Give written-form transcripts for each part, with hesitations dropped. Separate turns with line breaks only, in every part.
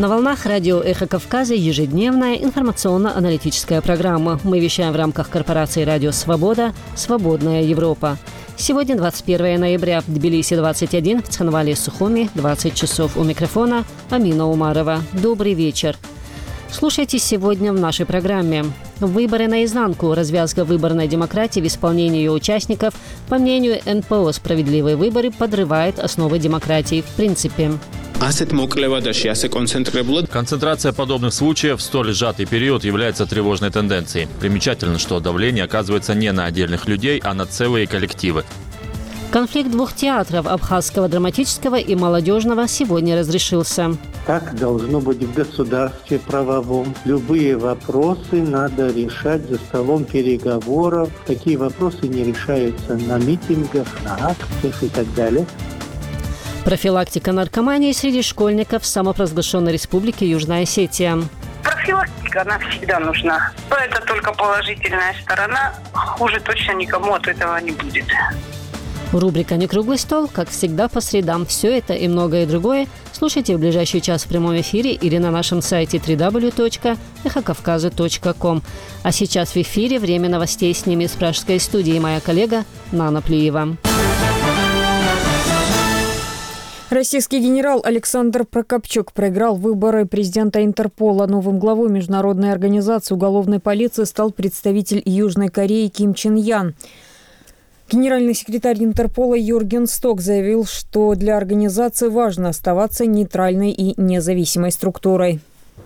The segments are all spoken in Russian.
На волнах радио «Эхо Кавказа» ежедневная информационно-аналитическая программа. Мы вещаем в рамках корпорации «Радио Свобода» «Свободная Европа». Сегодня 21 ноября, в Тбилиси 21, в Цхинвале Сухуми 20 часов. У микрофона Амина Умарова. Добрый вечер. Слушайте сегодня в нашей программе. Выборы наизнанку. Развязка выборной демократии в исполнении ее участников, по мнению НПО «Справедливые выборы», подрывает основы демократии в принципе.
Концентрация подобных случаев в столь сжатый период является тревожной тенденцией. Примечательно, что давление оказывается не на отдельных людей, а на целые коллективы.
Конфликт двух театров – Абхазского драматического и молодежного – сегодня разрешился.
Так должно быть в государстве правовом. Любые вопросы надо решать за столом переговоров. Такие вопросы не решаются на митингах, на акциях и так далее.
Профилактика наркомании среди школьников в самопровозглашенной республике Южная Осетия.
Профилактика, она всегда нужна. Это только положительная сторона. Хуже точно никому от этого не будет.
Рубрика «Не круглый стол», как всегда, по средам. Все это и многое другое слушайте в ближайший час в прямом эфире или на нашем сайте www.эхокавказа.ком. А сейчас в эфире время новостей. С ними из пражской студии моя коллега Нана Плиева.
Российский генерал Александр Прокопчук проиграл выборы президента Интерпола. Новым главой международной организации уголовной полиции стал представитель Южной Кореи Ким Чен Ян. Генеральный секретарь Интерпола Юрген Сток заявил, что для организации важно оставаться нейтральной и независимой структурой.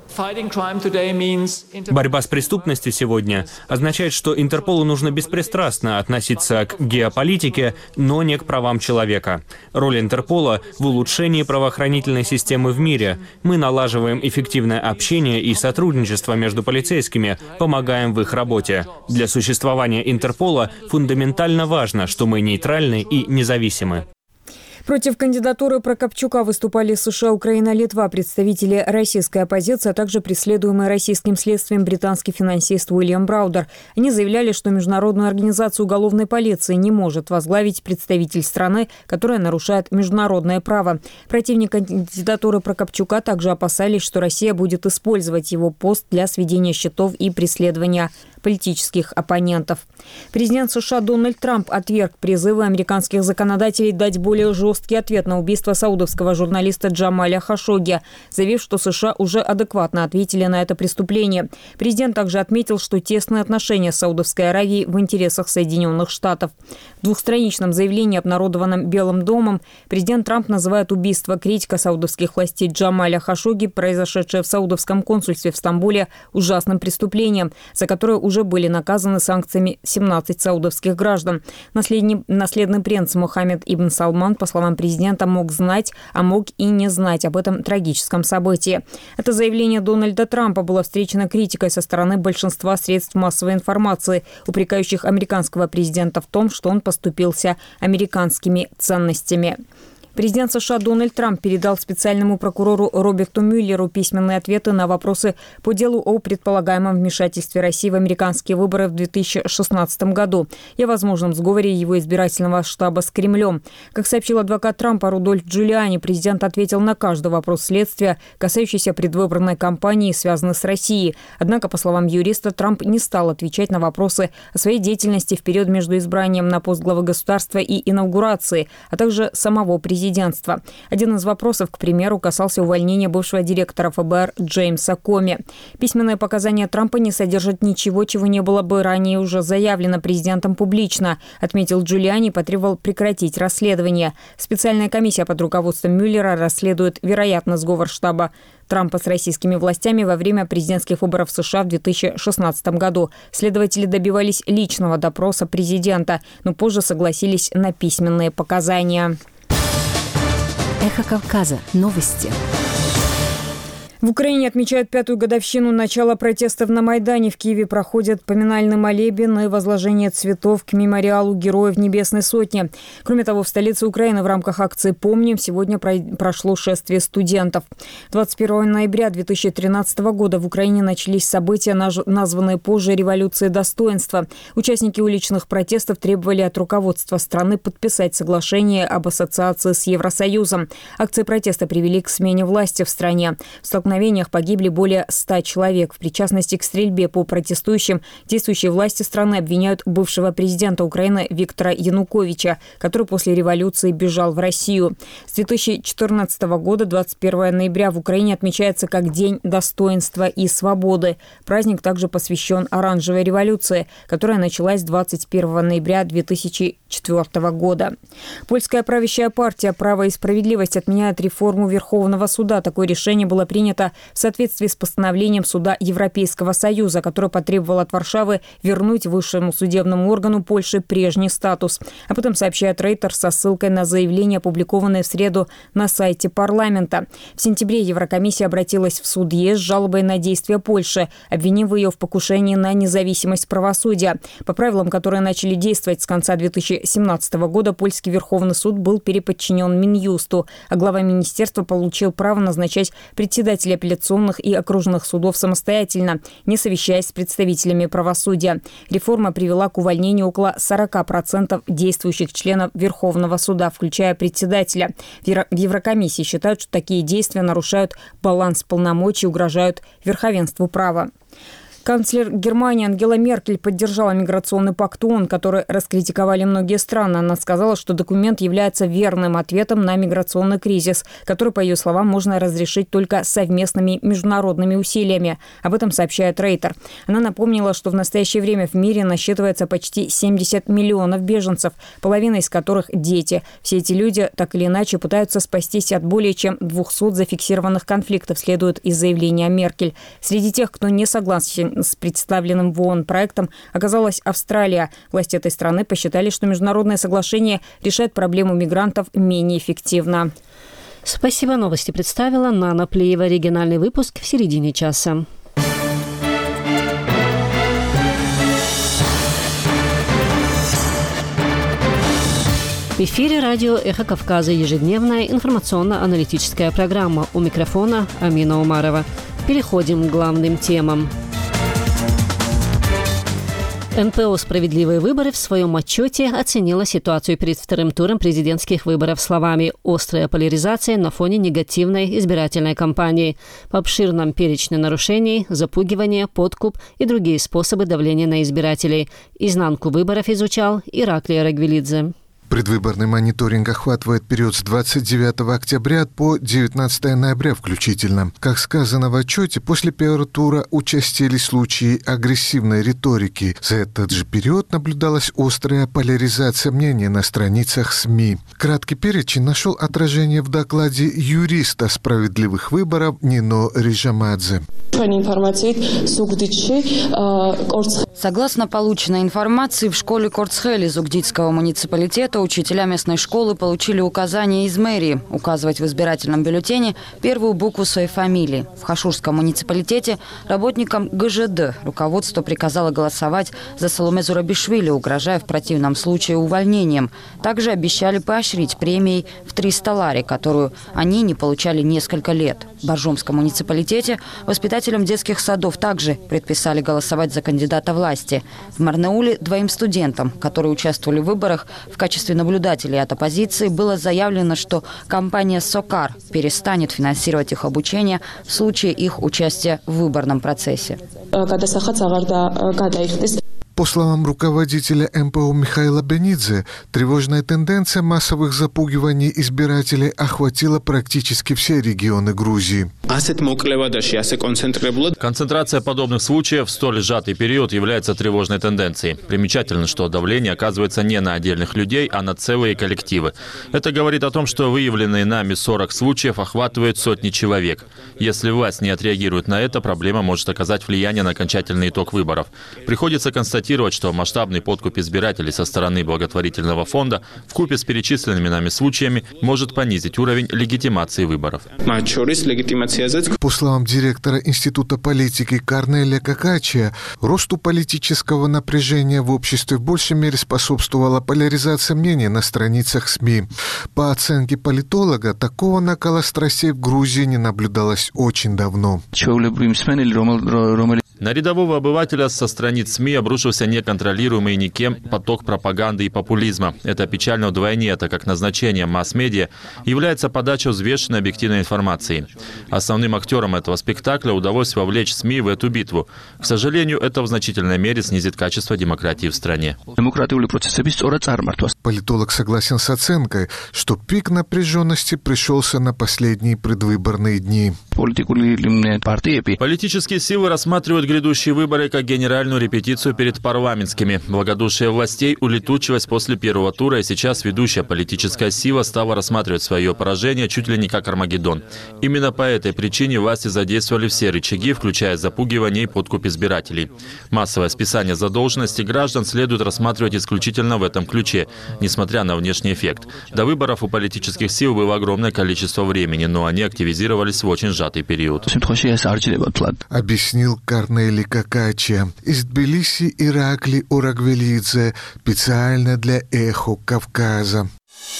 Борьба с преступностью сегодня означает, что Интерполу нужно беспристрастно относиться к геополитике, но не к правам человека. Роль Интерпола в улучшении правоохранительной системы в мире. Мы налаживаем эффективное общение и сотрудничество между полицейскими, помогаем в их работе. Для существования Интерпола фундаментально важно, что мы нейтральны и независимы.
Против кандидатуры Прокопчука выступали США, Украина, Литва, представители российской оппозиции, а также преследуемый российским следствием британский финансист Уильям Браудер. Они заявляли, что Международную организацию уголовной полиции не может возглавить представитель страны, которая нарушает международное право. Противники кандидатуры Прокопчука также опасались, что Россия будет использовать его пост для сведения счетов и преследования политических оппонентов. Президент США Дональд Трамп отверг призывы американских законодателей дать более жесткий ответ на убийство саудовского журналиста Джамаля Хашогги, заявив, что США уже адекватно ответили на это преступление. Президент также отметил, что тесные отношения с Саудовской Аравией в интересах Соединенных Штатов. В двухстраничном заявлении, обнародованном Белым домом, президент Трамп называет убийство критика саудовских властей Джамаля Хашогги, произошедшее в саудовском консульстве в Стамбуле, ужасным преступлением, за которое уже были наказаны санкциями 17 саудовских граждан. Наследный принц Мухаммед ибн Салман, по словам президента, мог знать, а мог и не знать об этом трагическом событии. Это заявление Дональда Трампа было встречено критикой со стороны большинства средств массовой информации, упрекающих американского президента в том, что он поступился американскими ценностями. Президент США Дональд Трамп передал специальному прокурору Роберту Мюллеру письменные ответы на вопросы по делу о предполагаемом вмешательстве России в американские выборы в 2016 году и о возможном сговоре его избирательного штаба с Кремлем. Как сообщил адвокат Трампа Рудольф Джулиани, президент ответил на каждый вопрос следствия, касающийся предвыборной кампании, связанной с Россией. Однако, по словам юриста, Трамп не стал отвечать на вопросы о своей деятельности в период между избранием на пост главы государства и инаугурацией, а также самого президентства. Один из вопросов, к примеру, касался увольнения бывшего директора ФБР Джеймса Коми. Письменные показания Трампа не содержат ничего, чего не было бы ранее уже заявлено президентом публично, отметил Джулиани и потребовал прекратить расследование. Специальная комиссия под руководством Мюллера расследует вероятный сговор штаба Трампа с российскими властями во время президентских выборов в США в 2016 году. Следователи добивались личного допроса президента, но позже согласились на письменные показания.
Эхо Кавказа. Новости.
В Украине отмечают 5-ю годовщину начала протестов на Майдане. В Киеве проходят поминальный молебен и возложение цветов к мемориалу Героев Небесной Сотни. Кроме того, в столице Украины в рамках акции «Помним» сегодня прошло шествие студентов. 21 ноября 2013 года в Украине начались события, названные позже «Революцией достоинства». Участники уличных протестов требовали от руководства страны подписать соглашение об ассоциации с Евросоюзом. Акции протеста привели к смене власти в стране. В столкновениях погибли более 100 человек. В причастности к стрельбе по протестующим действующие власти страны обвиняют бывшего президента Украины Виктора Януковича, который после революции бежал в Россию. С 2014 года 21 ноября в Украине отмечается как День достоинства и свободы. Праздник также посвящен Оранжевой революции, которая началась 21 ноября 2004 года. Польская правящая партия «Право и справедливость» отменяет реформу Верховного суда. Такое решение было принято в соответствии с постановлением Суда Европейского Союза, которое потребовало от Варшавы вернуть высшему судебному органу Польши прежний статус. Об этом сообщает Рейтер со ссылкой на заявление, опубликованное в среду на сайте парламента. В сентябре Еврокомиссия обратилась в суд ЕС с жалобой на действия Польши, обвинив ее в покушении на независимость правосудия. По правилам, которые начали действовать с конца 2017 года, польский Верховный суд был переподчинен Минюсту, а глава министерства получил право назначать председателей апелляционных и окружных судов самостоятельно, не совещаясь с представителями правосудия. Реформа привела к увольнению около 40% действующих членов Верховного суда, включая председателя. В Еврокомиссии считают, что такие действия нарушают баланс полномочий и угрожают верховенству права. Канцлер Германии Ангела Меркель поддержала миграционный пакт ООН, который раскритиковали многие страны. Она сказала, что документ является верным ответом на миграционный кризис, который, по ее словам, можно разрешить только совместными международными усилиями. Об этом сообщает Рейтер. Она напомнила, что в настоящее время в мире насчитывается почти 70 миллионов беженцев, половина из которых – дети. Все эти люди так или иначе пытаются спастись от более чем 200 зафиксированных конфликтов, следует из заявления Меркель. Среди тех, кто не согласен с представленным в ООН проектом, оказалась Австралия. Власти этой страны посчитали, что международное соглашение решает проблему мигрантов менее эффективно.
Спасибо. Новости представила Нана Плеева. Региональный выпуск в середине часа. В эфире радио «Эхо Кавказа», ежедневная информационно-аналитическая программа. У микрофона Амина Умарова. Переходим к главным темам. НПО «Справедливые выборы» в своем отчете оценила ситуацию перед вторым туром президентских выборов словами «острая поляризация на фоне негативной избирательной кампании, по обширном перечню нарушений, запугивание, подкуп и другие способы давления на избирателей». Изнанку выборов изучал Ираклий Рагвелидзе.
Предвыборный мониторинг охватывает период с 29 октября по 19 ноября включительно. Как сказано в отчете, после первого тура участились случаи агрессивной риторики. За этот же период наблюдалась острая поляризация мнений на страницах СМИ. Краткий перечень нашел отражение в докладе юриста справедливых выборов Нино Рижамадзе.
Согласно полученной информации, в школе Корцхели Зугдитского муниципалитета учителя местной школы получили указание из мэрии указывать в избирательном бюллетене первую букву своей фамилии. В Хашурском муниципалитете работникам ГЖД руководство приказало голосовать за Саломе Зурабишвили, угрожая в противном случае увольнением. Также обещали поощрить премией в 300 лари, которую они не получали несколько лет. В Боржомском муниципалитете воспитателям детских садов также предписали голосовать за кандидата власти. В Марнеуле двоим студентам, которые участвовали в выборах в качестве наблюдателей от оппозиции, было заявлено, что компания «Сокар» перестанет финансировать их обучение в случае их участия в выборном процессе.
По словам руководителя МПО Михаила Бенидзе, тревожная тенденция массовых запугиваний избирателей охватила практически все регионы Грузии.
Концентрация подобных случаев в столь сжатый период является тревожной тенденцией. Примечательно, что давление оказывается не на отдельных людей, а на целые коллективы. Это говорит о том, что выявленные нами 40 случаев охватывают сотни человек. Если власть не отреагирует на это, проблема может оказать влияние на окончательный итог выборов. Приходится констатировать, что масштабный подкуп избирателей со стороны благотворительного фонда вкупе с перечисленными нами случаями может понизить уровень легитимации выборов.
По словам директора Института политики Корнелия Какачия, росту политического напряжения в обществе в большей мере способствовала поляризация мнений на страницах СМИ. По оценке политолога, такого накала страстей в Грузии не наблюдалось очень давно.
На рядового обывателя со страниц СМИ обрушился неконтролируемый никем поток пропаганды и популизма. Это печально вдвойне, так как назначением масс-медиа является подача взвешенной объективной информации. Основным актерам этого спектакля удалось вовлечь СМИ в эту битву. К сожалению, это в значительной мере снизит качество демократии в стране.
Политолог согласен с оценкой, что пик напряженности пришелся на последние предвыборные дни.
Политические силы рассматривают грядущие выборы как генеральную репетицию перед парламентскими. Благодушие властей улетучилось после первого тура, и сейчас ведущая политическая сила стала рассматривать свое поражение чуть ли не как Армагеддон. Именно по этой причине власти задействовали все рычаги, включая запугивание и подкуп избирателей. Массовое списание задолженности граждан следует рассматривать исключительно в этом ключе, несмотря на внешний эффект. До выборов у политических сил было огромное количество времени, но они активизировались в очень сжатый период.
Объяснил Корнелий Какача из Тбилиси Иракли Урагвелидзе специально для «Эхо Кавказа».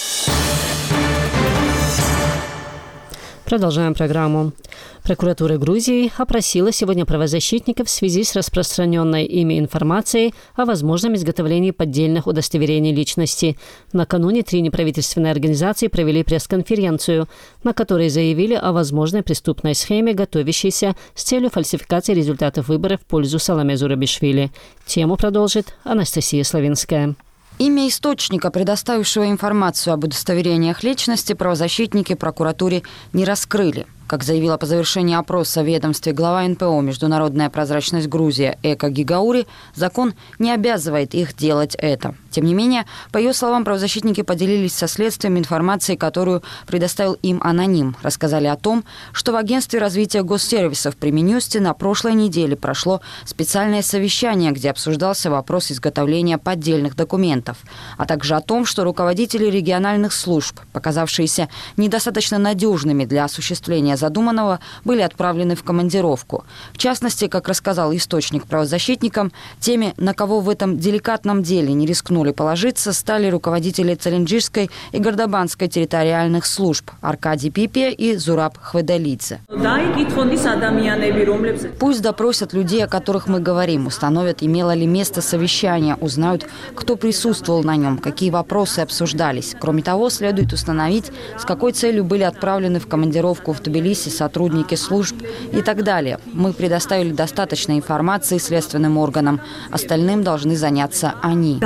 Продолжаем программу. Прокуратура Грузии опросила сегодня правозащитников в связи с распространенной ими информацией о возможном изготовлении поддельных удостоверений личности. Накануне 3 неправительственные организации провели пресс-конференцию, на которой заявили о возможной преступной схеме, готовящейся с целью фальсификации результатов выборов в пользу Саломе Зурабишвили. Тему продолжит Анастасия Славинская.
Имя источника, предоставившего информацию об удостоверениях личности, правозащитники прокуратуре не раскрыли. Как заявила по завершении опроса в ведомстве глава НПО «Международная прозрачность Грузия» Эка Гигаури, закон не обязывает их делать это. Тем не менее, по ее словам, правозащитники поделились со следствием информацией, которую предоставил им аноним. Рассказали о том, что в Агентстве развития госсервисов при Минюсте на прошлой неделе прошло специальное совещание, где обсуждался вопрос изготовления поддельных документов, а также о том, что руководители региональных служб, показавшиеся недостаточно надежными для осуществления задуманного, были отправлены в командировку. В частности, как рассказал источник правозащитникам, теми, на кого в этом деликатном деле не рискнули положиться, стали руководители Целенджирской и Гордобанской территориальных служб Аркадий Пипия и Зураб Хведалидзе. Пусть допросят людей, о которых мы говорим, установят, имело ли место совещание, узнают, кто присутствовал на нем, какие вопросы обсуждались. Кроме того, следует установить, с какой целью были отправлены в командировку в Тбилиси сотрудники служб и так далее. Мы предоставили достаточно информации следственным органам. Остальным должны заняться они,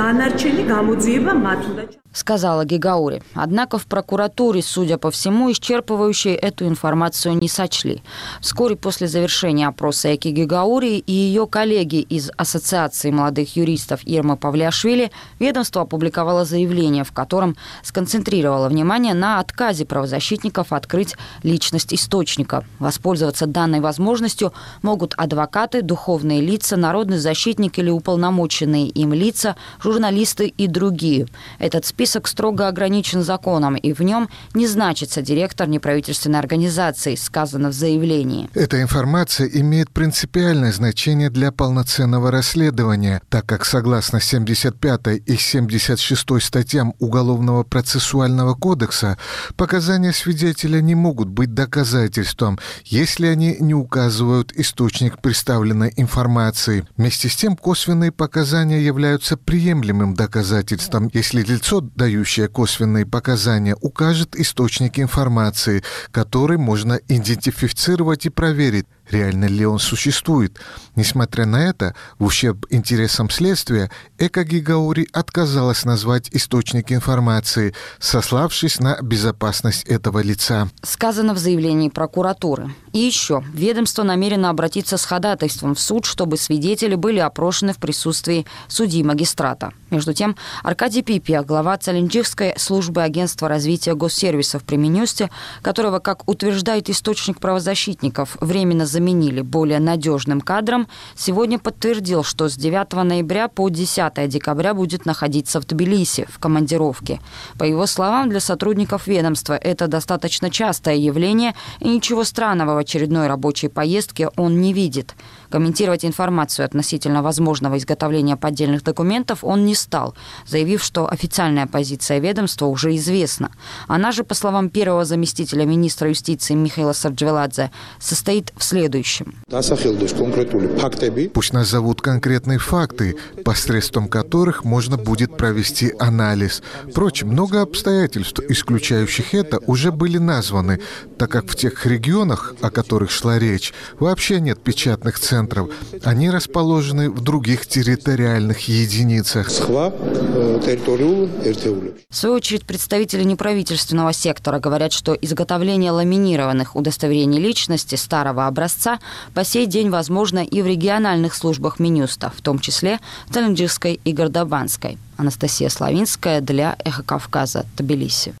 сказала Гигаури. Однако в прокуратуре, судя по всему, исчерпывающей эту информацию не сочли. Вскоре после завершения опроса Эки Гигаури и ее коллеги из Ассоциации молодых юристов Ирмы Павлиашвили ведомство опубликовало заявление, в котором сконцентрировало внимание на отказе правозащитников открыть личность источника. Воспользоваться данной возможностью могут адвокаты, духовные лица, народный защитник или уполномоченные им лица, журналисты и другие. Этот список строго ограничен законом, и в нем не значится директор неправительственной организации, сказано в заявлении.
Эта информация имеет принципиальное значение для полноценного расследования, так как согласно 75 и 76 статьям Уголовного процессуального кодекса показания свидетеля не могут быть доказательством, если они не указывают источник представленной информации. Вместе с тем, косвенные показания являются приемлемым доказательством, если лицо, дающее косвенные показания, укажет источник информации, который можно идентифицировать и проверить, реально ли он существует. Несмотря на это, в ущерб интересам следствия, Эка Гигаури отказалась назвать источник информации, сославшись на безопасность этого лица.
Сказано в заявлении прокуратуры. И еще, ведомство намерено обратиться с ходатайством в суд, чтобы свидетели были опрошены в присутствии судьи-магистрата. Между тем, Аркадий Пипия, глава Целенджирской службы агентства развития госсервисов при Минюсте, которого, как утверждает источник правозащитников, временно заменили более надежным кадром, сегодня подтвердил, что с 9 ноября по 10 декабря будет находиться в Тбилиси в командировке. По его словам, для сотрудников ведомства это достаточно частое явление, и ничего странного в очередной рабочей поездке он не видит. Комментировать информацию относительно возможного изготовления поддельных документов он не стал, заявив, что официальная позиция ведомства уже известна. Она же, по словам первого заместителя министра юстиции Михаила Сарджвеладзе, состоит в следующем. следующим.
Пусть назовут конкретные факты, посредством которых можно будет провести анализ. Впрочем, много обстоятельств, исключающих это, уже были названы, так как в тех регионах, о которых шла речь, вообще нет печатных центров. Они расположены в других территориальных единицах.
В свою очередь, представители неправительственного сектора говорят, что изготовление ламинированных удостоверений личности старого образца по сей день возможно и в региональных службах Минюста, в том числе Таленджирской и Гордобанской. Анастасия Славинская для «Эхо Кавказа», Тбилиси.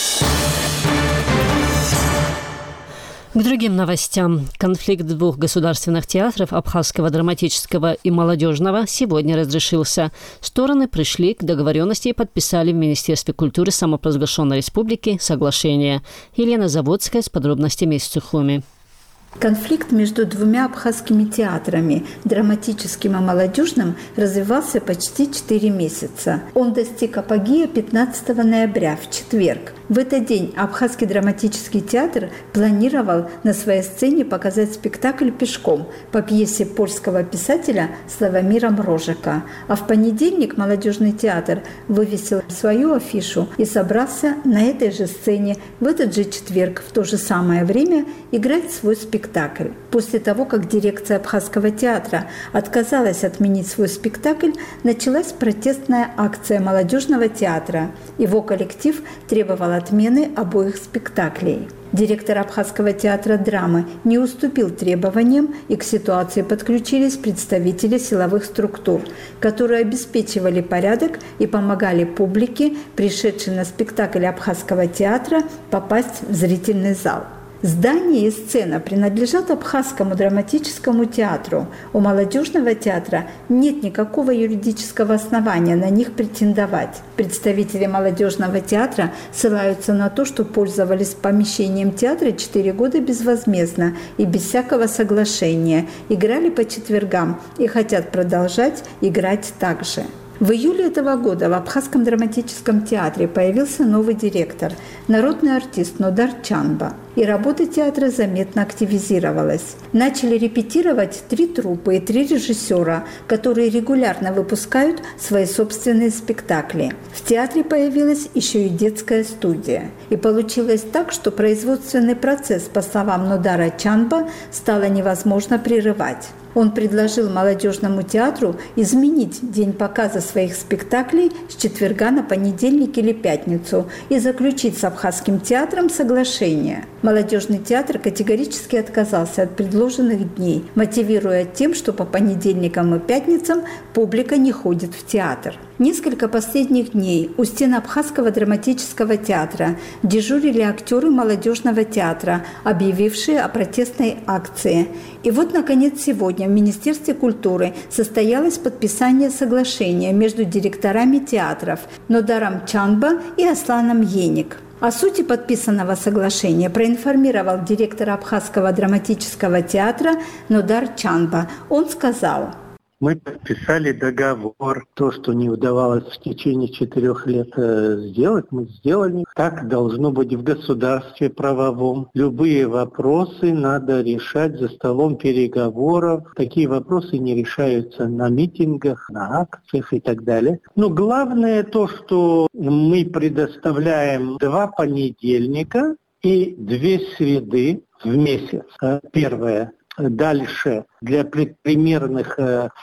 К другим новостям. Конфликт двух государственных театров, Абхазского драматического и молодежного, сегодня разрешился. Стороны пришли к договоренности и подписали в Министерстве культуры самопровозглашенной республики соглашение. Елена Заводская с подробностями из Сухуми.
Конфликт между двумя абхазскими театрами, драматическим и молодежным, развивался почти 4 месяца. Он достиг апогея 15 ноября, в четверг. В этот день Абхазский драматический театр планировал на своей сцене показать спектакль «Пешком» по пьесе польского писателя Славомира Мрожика. А в понедельник молодежный театр вывесил свою афишу и собрался на этой же сцене в этот же четверг в то же самое время играть свой спектакль. После того, как дирекция Абхазского театра отказалась отменить свой спектакль, началась протестная акция молодежного театра. Его коллектив требовал отмены обоих спектаклей. Директор Абхазского театра драмы не уступил требованиям, и к ситуации подключились представители силовых структур, которые обеспечивали порядок и помогали публике, пришедшей на спектакль Абхазского театра, попасть в зрительный зал. Здание и сцена принадлежат Абхазскому драматическому театру. У молодежного театра нет никакого юридического основания на них претендовать. Представители молодежного театра ссылаются на то, что пользовались помещением театра 4 года безвозмездно и без всякого соглашения, играли по четвергам и хотят продолжать играть так же. В июле этого года в Абхазском драматическом театре появился новый директор, народный артист Нодар Чанба, и работа театра заметно активизировалась. Начали репетировать 3 труппы и 3 режиссера, которые регулярно выпускают свои собственные спектакли. В театре появилась еще и детская студия. И получилось так, что производственный процесс, по словам Нодара Чанба, стало невозможно прерывать. Он предложил молодежному театру изменить день показа своих спектаклей с четверга на понедельник или пятницу и заключить с Абхазским театром соглашение. Молодежный театр категорически отказался от предложенных дней, мотивируя тем, что по понедельникам и пятницам публика не ходит в театр. Несколько последних дней у стен Абхазского драматического театра дежурили актеры молодежного театра, объявившие о протестной акции. И вот, наконец, сегодня в Министерстве культуры состоялось подписание соглашения между директорами театров Нодаром Чанба и Асланом Еник. О сути подписанного соглашения проинформировал директор Абхазского драматического театра Нодар Чанба. Он сказал:
мы подписали договор. То, что не удавалось в течение 4 лет сделать, мы сделали. Так должно быть в государстве правовом. Любые вопросы надо решать за столом переговоров. Такие вопросы не решаются на митингах, на акциях и так далее. Но главное то, что мы предоставляем 2 понедельника и 2 среды в месяц. Первое. Дальше для предпремьерных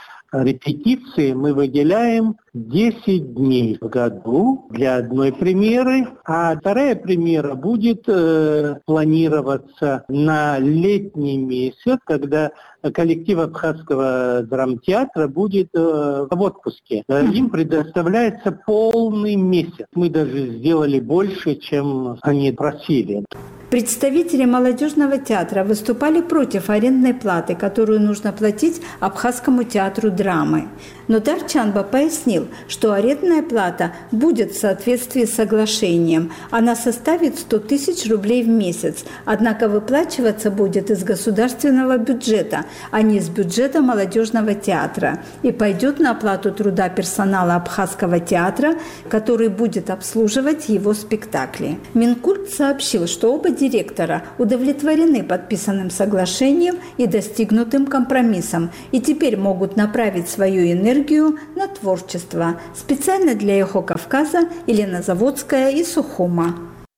репетиций мы выделяем 10 дней в году для одной премьеры, а 2-я премьера будет планироваться на летний месяц, когда коллектив Абхазского драмтеатра будет в отпуске. Им предоставляется полный месяц. Мы даже сделали больше, чем они просили.
Представители молодежного театра выступали против арендной платы, которую нужно платить Абхазскому театру драмы. Но Дарчанба пояснил, что арендная плата будет в соответствии с соглашением. Она составит 100 тысяч рублей в месяц, однако выплачиваться будет из государственного бюджета, а не из бюджета молодежного театра. И пойдет на оплату труда персонала Абхазского театра, который будет обслуживать его спектакли. Минкульт сообщил, что оба директора удовлетворены подписанным соглашением и достигнутым компромиссом, и теперь могут направить свою энергию на творчество. Специально для «Эхо Кавказа» Елена Заводская и Сухума.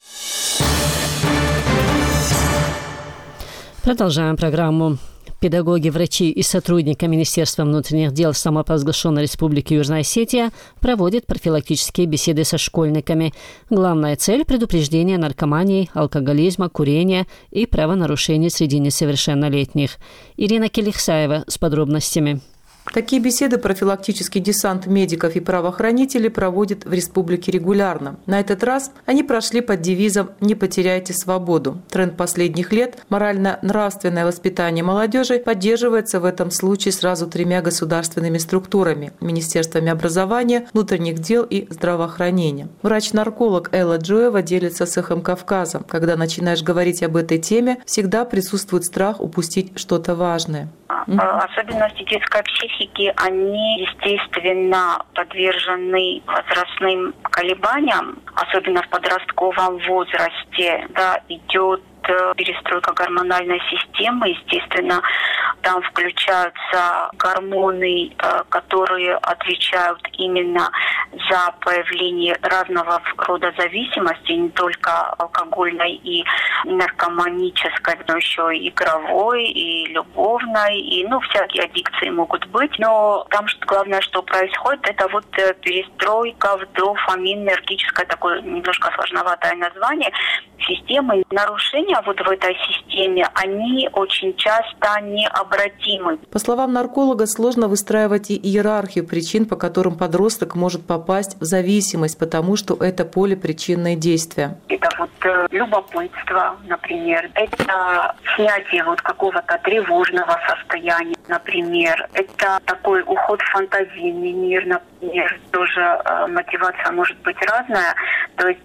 Продолжаем программу. Педагоги, врачи и сотрудники Министерства внутренних дел самопровозглашенной Республики Южная Осетия проводят профилактические беседы со школьниками. Главная цель – предупреждение наркомании, алкоголизма, курения и правонарушений среди несовершеннолетних. Ирина Келихсаева с подробностями.
Такие беседы профилактический десант медиков и правоохранителей проводит в республике регулярно. На этот раз они прошли под девизом «Не потеряйте свободу». Тренд последних лет – морально-нравственное воспитание молодежи поддерживается в этом случае сразу 3 государственными структурами – Министерствами образования, внутренних дел и здравоохранения. Врач-нарколог Элла Джоева делится с «Эхом Кавказа». Когда начинаешь говорить об этой теме, всегда присутствует страх упустить что-то важное.
Особенности детской психики, они, естественно, подвержены возрастным колебаниям, особенно в подростковом возрасте. Да, идет перестройка гормональной системы, естественно, там включаются гормоны, которые отвечают именно за появление разного рода зависимости, не только алкогольной и наркоманической, но еще и игровой, и любовной, и всякие аддикции могут быть. Но там главное, что происходит, это перестройка в дофаминергическое, такое немножко сложноватое название, системы. Нарушения в этой системе, они очень часто необратимы.
По словам нарколога, сложно выстраивать и иерархию причин, по которым подросток может попасть в зависимость, потому что это полипричинные действия.
Это любопытство, например. Это снятие какого-то тревожного состояния, например. Это такой уход в фантазийный мир, например. Тоже мотивация может быть разная. То есть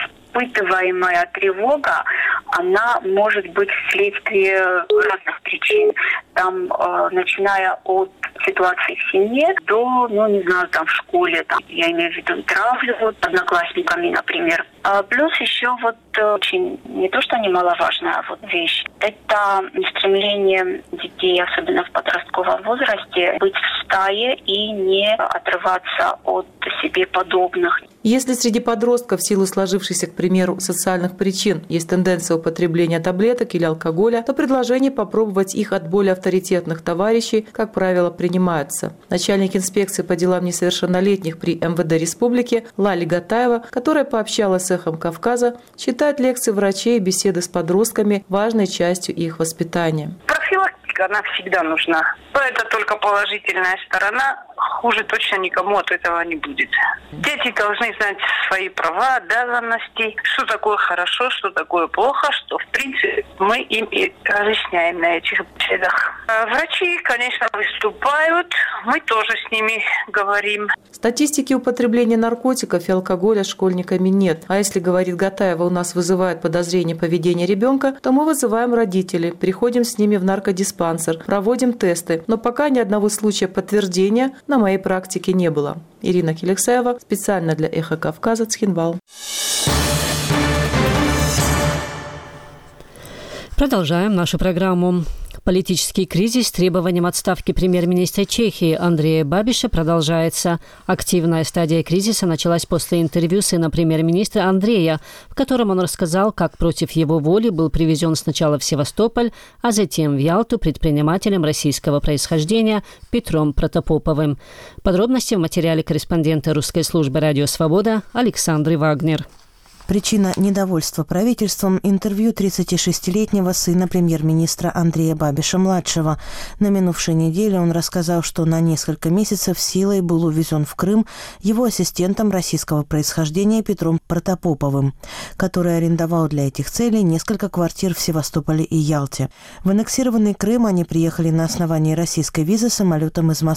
испытываемая тревога, она может быть вследствие разных причин. Там, начиная от ситуации в семье до, в школе, я имею в виду травлю одноклассниками, например. Плюс еще очень, не то что немаловажная вещь, это стремление детей, особенно в подростковом возрасте, быть в стае и не отрываться от себе подобных.
Если среди подростков в силу сложившихся, к примеру, социальных причин есть тенденция употребления таблеток или алкоголя, то предложение попробовать их от более авторитетных товарищей, как правило, принимаются. Начальник инспекции по делам несовершеннолетних при МВД Республики Лали Гатаева, которая пообщалась с «Эхом Кавказа», считает лекции врачей и беседы с подростками важной частью их воспитания.
Профилактика, она всегда нужна. Это только положительная сторона. Хуже точно никому от этого не будет. Дети должны знать свои права, обязанности, что такое хорошо, что такое плохо, что, в принципе, мы им и разъясняем на этих беседах. Врачи, конечно, выступают, мы тоже с ними говорим.
Статистики употребления наркотиков и алкоголя школьниками нет. А если, говорит Гатаева, у нас вызывает подозрение поведения ребенка, то мы вызываем родителей, приходим с ними в наркодиспансер, проводим тесты. Но пока ни одного случая подтверждения на моей практике не было. Ирина Келихсаева, специально для «Эхо Кавказа», Цхинвал.
Продолжаем нашу программу. Политический кризис с требованием отставки премьер-министра Чехии Андрея Бабиша продолжается. Активная стадия кризиса началась после интервью сына премьер-министра Андрея, в котором он рассказал, как против его воли был привезен сначала в Севастополь, а затем в Ялту предпринимателем российского происхождения Петром Протопоповым. Подробности в материале корреспондента русской службы «Радио Свобода» Александры Вагнер.
Причина недовольства правительством – интервью 36-летнего сына премьер-министра Андрея Бабиша-младшего. На минувшей неделе он рассказал, что на несколько месяцев силой был увезен в Крым его ассистентом российского происхождения Петром Протопоповым, который арендовал для этих целей несколько квартир в Севастополе и Ялте. В аннексированный Крым они приехали на основании российской визы самолетом из Москвы.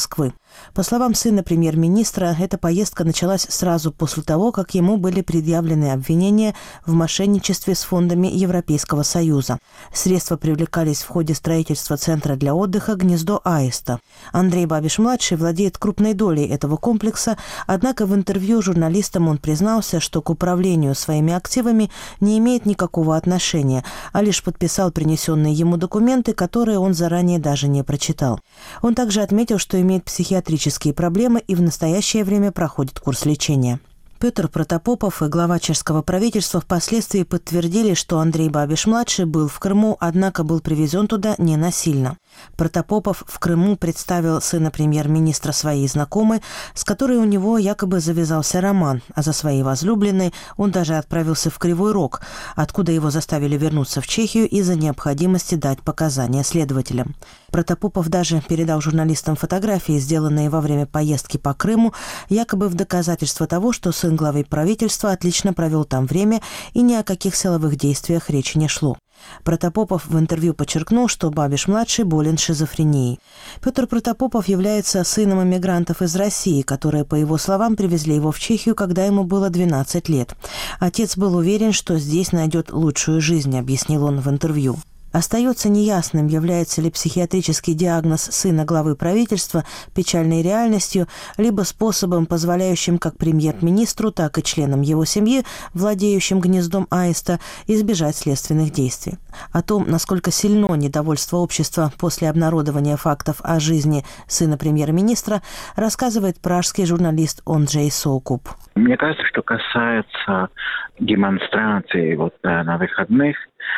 По словам сына премьер-министра, эта поездка началась сразу после того, как ему были предъявлены обвинения в мошенничестве с фондами Европейского Союза. Средства привлекались в ходе строительства центра для отдыха «Гнездо Аиста». Андрей Бабиш-младший владеет крупной долей этого комплекса, однако в интервью журналистам он признался, что к управлению своими активами не имеет никакого отношения, а лишь подписал принесенные ему документы, которые он заранее даже не прочитал. Он также отметил, что имеет психиатрические проблемы и в настоящее время проходит курс лечения. Петр Протопопов и глава чешского правительства впоследствии подтвердили, что Андрей Бабиш-младший был в Крыму, однако был привезен туда не насильно. Протопопов в Крыму представил сына премьер-министра своей знакомой, с которой у него якобы завязался роман, а за своей возлюбленной он даже отправился в Кривой Рог, откуда его заставили вернуться в Чехию из-за необходимости дать показания следователям. Протопопов даже передал журналистам фотографии, сделанные во время поездки по Крыму, якобы в доказательство того, что сын главы правительства отлично провел там время и ни о каких силовых действиях речи не шло. Протопопов в интервью подчеркнул, что Бабиш-младший болен шизофренией. Петр Протопопов является сыном иммигрантов из России, которые, по его словам, привезли его в Чехию, когда ему было 12 лет. Отец был уверен, что здесь найдет лучшую жизнь, объяснил он в интервью. Остается неясным, является ли психиатрический диагноз сына главы правительства печальной реальностью, либо способом, позволяющим как премьер-министру, так и членам его семьи, владеющим гнездом Аиста, избежать следственных действий. О том, насколько сильно недовольство общества после обнародования фактов о жизни сына премьер-министра, рассказывает пражский журналист Онджей Соукуп.
Мне кажется, что касается демонстраций на выходных,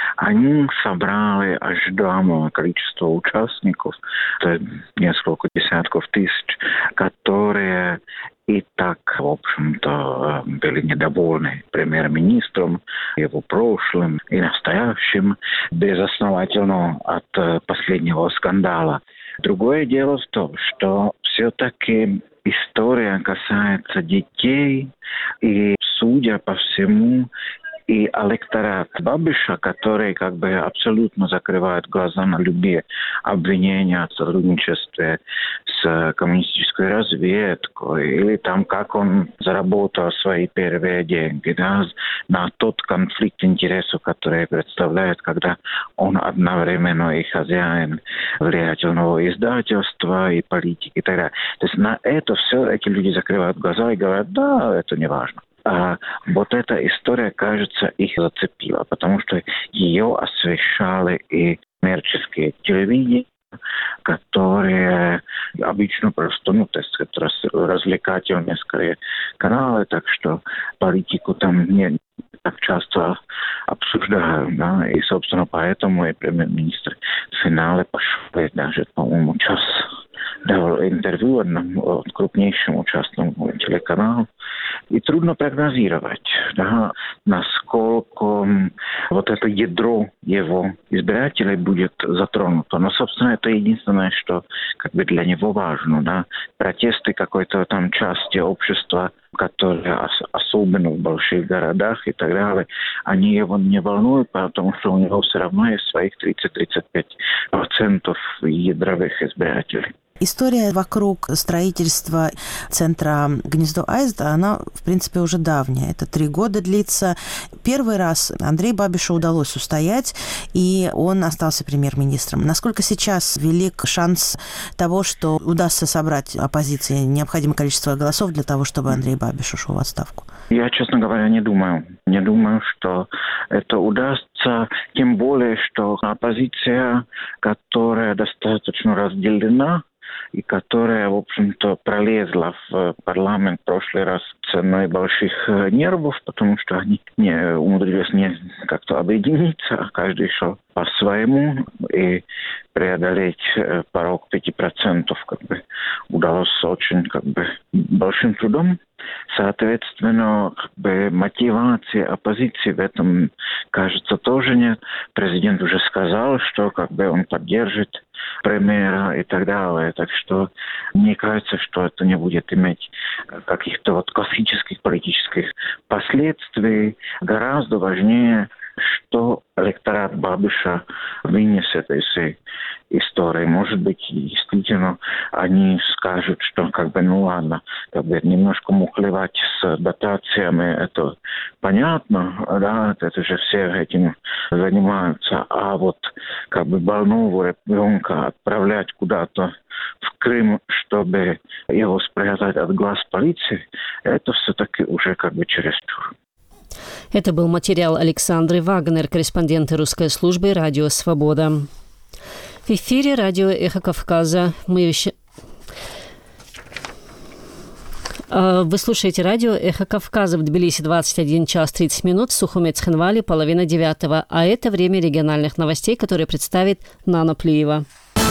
они собрали ожидаемое количество участников, несколько десятков тысяч, которые и так, в общем-то, были недовольны премьер-министром, его прошлым и настоящим, безосновательно от последнего скандала. Другое дело в том, что все-таки история касается детей, и, судя по всему, и электорат Бабиша, который абсолютно закрывает глаза на любые обвинения о сотрудничестве с коммунистической разведкой, или как он заработал свои первые деньги, на тот конфликт интересов, который представляет, когда он одновременно и хозяин влиятельного издательства, и политики, и так далее. То есть на это все эти люди закрывают глаза и говорят, да, это не важно. А эта история, кажется, их зацепила, потому что ее освещали и коммерческие телевидения, которые обычно просто, это развлекательные, скорее, каналы, так что политику там не так часто обсуждают, и, собственно, поэтому и премьер-министр в финале пошел даже, по-моему, час дал интервью одному крупнейшему частному телеканалу. И трудно прогнозировать, насколько это ядро его избирателей будет затронуто. Но, собственно, это единственное, что для него важно. Протесты какой-то там части общества, которые особенно в больших городах и так далее, они его не волнуют, потому что у него все равно есть своих 30-35% ядровых избирателей.
История вокруг строительства центра «Гнездо Аиста», она, в принципе, уже давняя. Это 3 года длится. Первый раз Андрею Бабишу удалось устоять, и он остался премьер-министром. Насколько сейчас велик шанс того, что удастся собрать оппозиции необходимое количество голосов для того, чтобы Андрей Бабиш ушел в отставку?
Я, честно говоря, не думаю. Не думаю, что это удастся. Тем более, что оппозиция, которая достаточно разделена, и которая, в общем-то, пролезла в парламент в прошлый раз ценой больших нервов, потому что они не умудрились как-то объединиться, а каждый шел по-своему, и преодолеть порог 5% удалось очень большим трудом. Соответственно, мотивации оппозиции в этом, кажется, тоже нет. Президент уже сказал, что он поддержит премьера и так далее. Так что мне кажется, что это не будет иметь каких-то классических политических последствий. Гораздо важнее, что электорат Бабиша вынесет из этой истории. Может быть, действительно, они скажут, что ну ладно, немножко мухлевать с дотациями, это понятно, да, это же все этим занимаются, а вот больного ребенка отправлять куда-то в Крым, чтобы его спрятать от глаз полиции, это все-таки уже чересчур.
Это был материал Александры Вагнер, корреспондента русской службы «Радио Свобода». В эфире радио «Эхо Кавказа». Вы слушаете радио «Эхо Кавказа» в Тбилиси 21 час 30 минут, в Сухуме Цхинвале 8:30. А это время региональных новостей, которые представит Нана Плиева.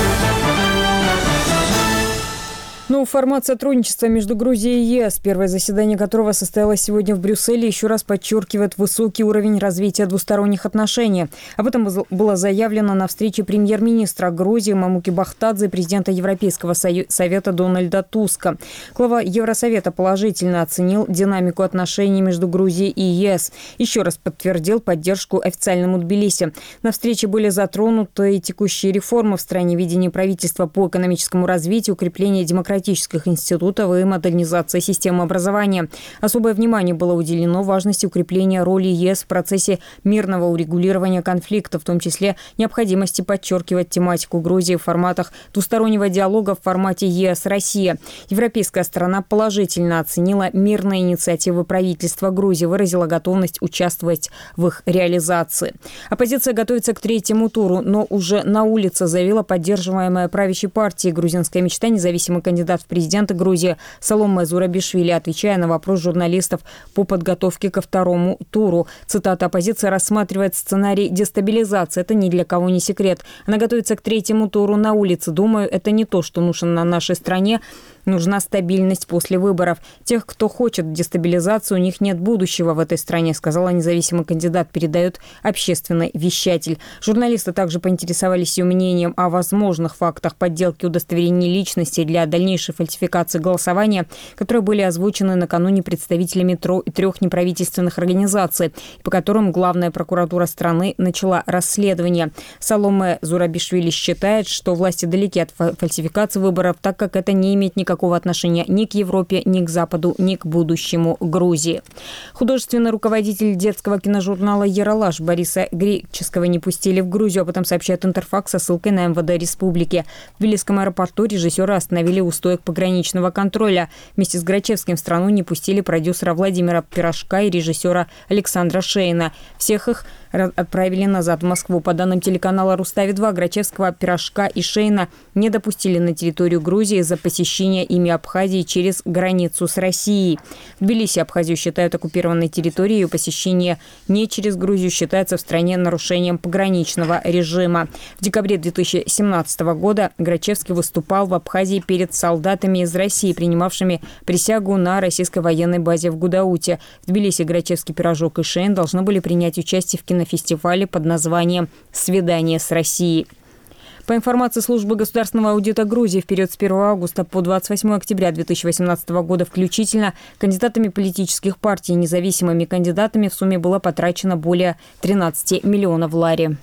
Формат сотрудничества между Грузией и ЕС, первое заседание которого состоялось сегодня в Брюсселе, еще раз подчеркивает высокий уровень развития двусторонних отношений. Об этом было заявлено на встрече премьер-министра Грузии Мамуки Бахтадзе и президента Европейского совета Дональда Туска. Глава Евросовета положительно оценил динамику отношений между Грузией и ЕС. Еще раз подтвердил поддержку официальному Тбилиси. На встрече были затронуты и текущие реформы в стране, видение правительства по экономическому развитию, укрепление демократических институтов и модернизация системы образования. Особое внимание было уделено важности укрепления роли ЕС в процессе мирного урегулирования конфликта, в том числе необходимости подчеркивать тематику Грузии в форматах двустороннего диалога в формате ЕС-Россия. Европейская сторона положительно оценила мирные инициативы правительства Грузии, выразила готовность участвовать в их реализации. Оппозиция готовится к третьему туру, но уже на улице заявила поддерживаемая правящей партией «Грузинская мечта» независимый кандидат в президенты Грузии Саломе Зурабишвили, отвечая на вопрос журналистов по подготовке ко второму туру. Цитата: «Оппозиция рассматривает сценарий дестабилизации. Это ни для кого не секрет. Она готовится к третьему туру на улице. Думаю, это не то, что нужно на нашей стране. Нужна стабильность после выборов. Тех, кто хочет дестабилизацию, у них нет будущего в этой стране», сказала независимый кандидат, передает общественный вещатель. Журналисты также поинтересовались ее мнением о возможных фактах подделки удостоверений личности для дальнейшей фальсификации голосования, которые были озвучены накануне представителями трех неправительственных организаций, по которым главная прокуратура страны начала расследование. Саломе Зурабишвили считает, что власти далеки от фальсификации выборов, так как это не имеет никакого отношения ни к Европе, ни к Западу, ни к будущему Грузии. Художественный руководитель детского киножурнала «Ералаш» Бориса Греческого не пустили в Грузию. Об этом сообщает Интерфакс со ссылкой на МВД республики. В Тбилисском аэропорту режиссера остановили у стоек пограничного контроля. Вместе с Грачевским в страну не пустили продюсера Владимира Пирожка и режиссера Александра Шейна. Всех их отправили назад в Москву. По данным телеканала «Рустави-2», Грачевского, Пирожка и Шейна не допустили на территорию Грузии за посещение ими Абхазии через границу с Россией. В Тбилиси Абхазию считают оккупированной территорией, ее посещение не через Грузию считается в стране нарушением пограничного режима. В декабре 2017 года Грачевский выступал в Абхазии перед солдатами из России, принимавшими присягу на российской военной базе в Гудауте. В Тбилиси Грачевский, Пирожок и Шейн должны были принять участие в кинофестивале под названием «Свидание с Россией». По информации службы государственного аудита Грузии, в период с 1 августа по 28 октября 2018 года включительно кандидатами политических партий и независимыми кандидатами в сумме было потрачено более 13 миллионов лари.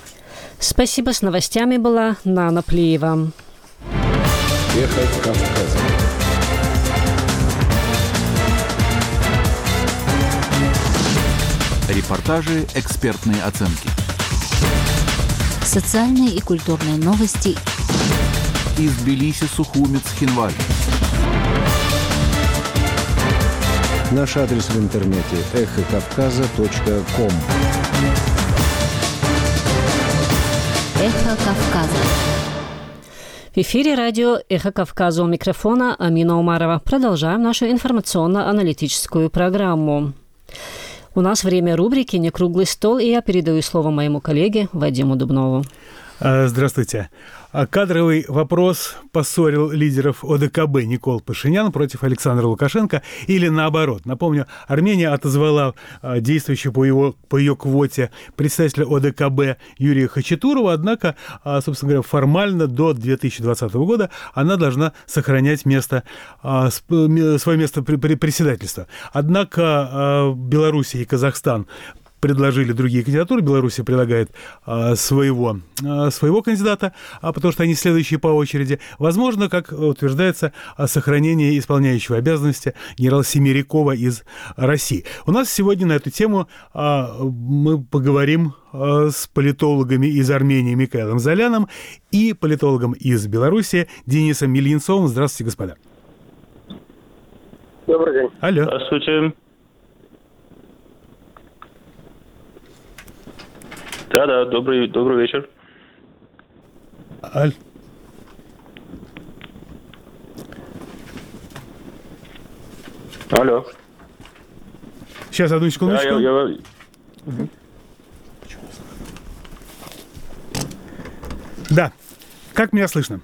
Спасибо. С новостями была Нана Плиева.
Эхо Кавказа. Репортажи, экспертные оценки.
Социальные и культурные новости.
Из Тбилиси, Сухуми, Цхинвали. Наш адрес в интернете эхокавказа.ком.
Эхо Кавказа.
В эфире радио «Эхо Кавказа», у микрофона Амина Умарова. Продолжаем нашу информационно-аналитическую программу. У нас время рубрики «Не круглый стол», и я передаю слово моему коллеге Вадиму Дубнову.
Здравствуйте. Кадровый вопрос поссорил лидеров ОДКБ Никол Пашинян против Александра Лукашенко или наоборот. Напомню, Армения отозвала действующего по ее квоте представителя ОДКБ Юрия Хачатурова, однако, собственно говоря, формально до 2020 года она должна сохранять свое место председательства. Однако Белоруссия и Казахстан предложили другие кандидатуры. Белоруссия предлагает своего кандидата, потому что они следующие по очереди. Возможно, как утверждается, сохранение исполняющего обязанности генерала Семерякова из России. У нас сегодня на эту тему мы поговорим с политологами из Армении Микаэлом Золяном и политологом из Беларуси Денисом Мельинцовым. Здравствуйте, господа.
Добрый день.
Алло.
Здравствуйте. Да, добрый вечер. Алло.
Сейчас, одну секундочку. Да. Как меня слышно?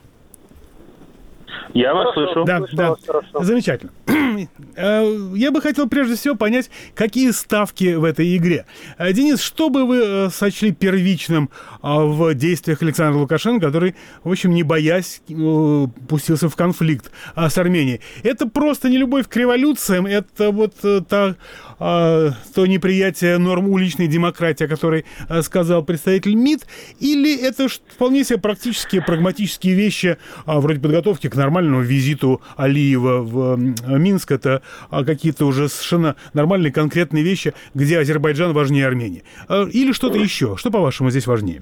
Я вас слышу.
Да. Замечательно. Я бы хотел прежде всего понять, какие ставки в этой игре. Денис, что бы вы сочли первичным в действиях Александра Лукашенко, который, в общем, не боясь, пустился в конфликт с Арменией? Это просто не любовь к революциям, это вот то неприятие норм уличной демократии, о которой сказал представитель МИД, или это вполне себе практические, прагматические вещи, вроде подготовки к нормальному визиту Алиева в Минск, это какие-то уже совершенно нормальные, конкретные вещи, где Азербайджан важнее Армении. Или что-то еще? Что, по-вашему, здесь важнее?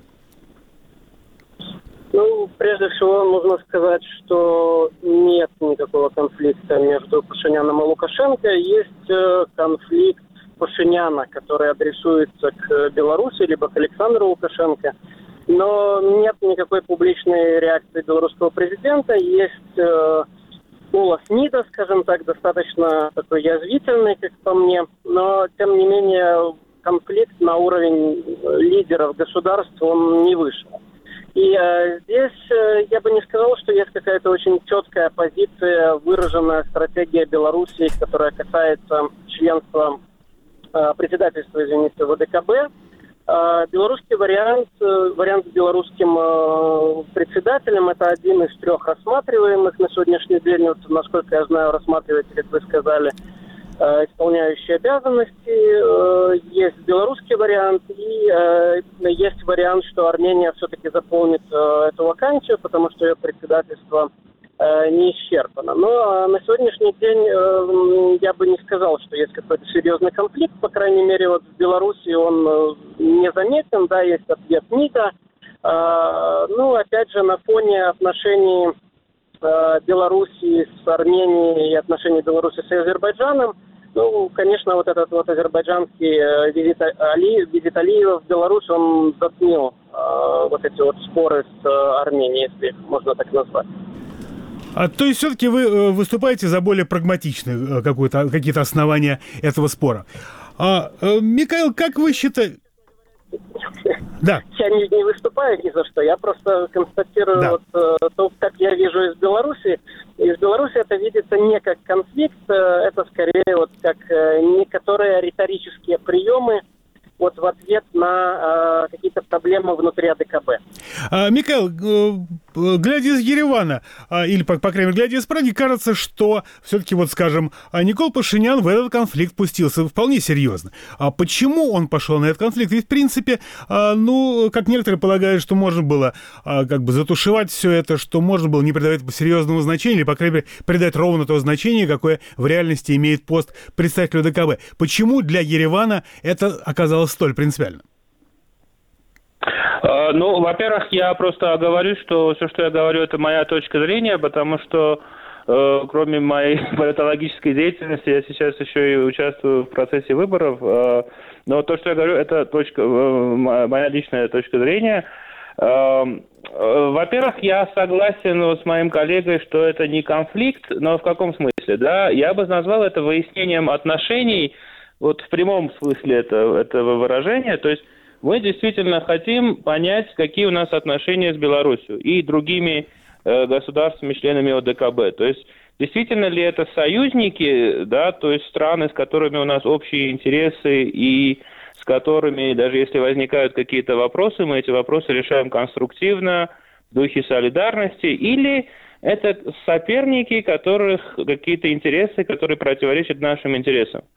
Ну, прежде всего, нужно сказать, что нет никакого конфликта между Пашиняном и Лукашенко. Есть конфликт Пашиняна, который адресуется к Беларуси, либо к Александру Лукашенко. Но нет никакой публичной реакции белорусского президента. Есть голос МИДа, скажем так, достаточно такой язвительный, как по мне. Но, тем не менее, конфликт на уровень лидеров государств, он не вышел. И здесь я бы не сказал, что есть какая-то очень четкая позиция, выраженная стратегия Беларуси, которая касается членства, председательства, в ОДКБ. Белорусский вариант с белорусским председателем, это один из 3 рассматриваемых на сегодняшний день. Вот, насколько я знаю, рассматриваете, как вы сказали, исполняющие обязанности. Есть белорусский вариант и есть вариант, что Армения все-таки заполнит эту вакансию, потому что ее председательство не исчерпано. Но на сегодняшний день я бы не сказал, что есть какой-то серьезный конфликт. По крайней мере, вот в Беларуси он не заметен, да, есть ответ МИДа. Ну, опять же, на фоне отношений Беларуси с Арменией и отношений Беларуси с Азербайджаном, ну, конечно, вот этот вот азербайджанский визит Алиева в Беларусь, он затмил вот эти вот споры с Арменией, если их можно так назвать.
То есть все-таки вы выступаете за более прагматичные какие-то основания этого спора. Микаэл, как вы считаете... Да.
Я не выступаю ни за что, я просто констатирую то, как я вижу из Беларуси. Из Беларуси это видится не как конфликт, это скорее вот как некоторые риторические приемы вот в ответ на какие-то проблемы внутри АДКБ.
Микаэл, глядя из Еревана, или, по крайней мере, глядя из Праги, кажется, что все-таки, вот скажем, Никол Пашинян в этот конфликт пустился вполне серьезно. А почему он пошел на этот конфликт? Ведь, в принципе, ну, как некоторые полагают, что можно было как бы затушевать все это, что можно было не придавать серьезного значения, или, по крайней мере, придать ровно то значение, какое в реальности имеет пост представителя АДКБ. Почему для Еревана это оказалось столь принципиально?
Ну, во-первых, я просто говорю, что все, что я говорю, это моя точка зрения, потому что кроме моей политологической деятельности, я сейчас еще и участвую в процессе выборов. Но то, что я говорю, это моя личная точка зрения. Во-первых, я согласен с моим коллегой, что это не конфликт, но в каком смысле? Да, я бы назвал это выяснением отношений, вот в прямом смысле этого выражения. То есть мы действительно хотим понять, какие у нас отношения с Беларусью и другими государствами, членами ОДКБ. То есть действительно ли это союзники, да, то есть страны, с которыми у нас общие интересы и с которыми, даже если возникают какие-то вопросы, мы эти вопросы решаем конструктивно, в духе солидарности, или это соперники, которых какие-то интересы, которые противоречат нашим интересам.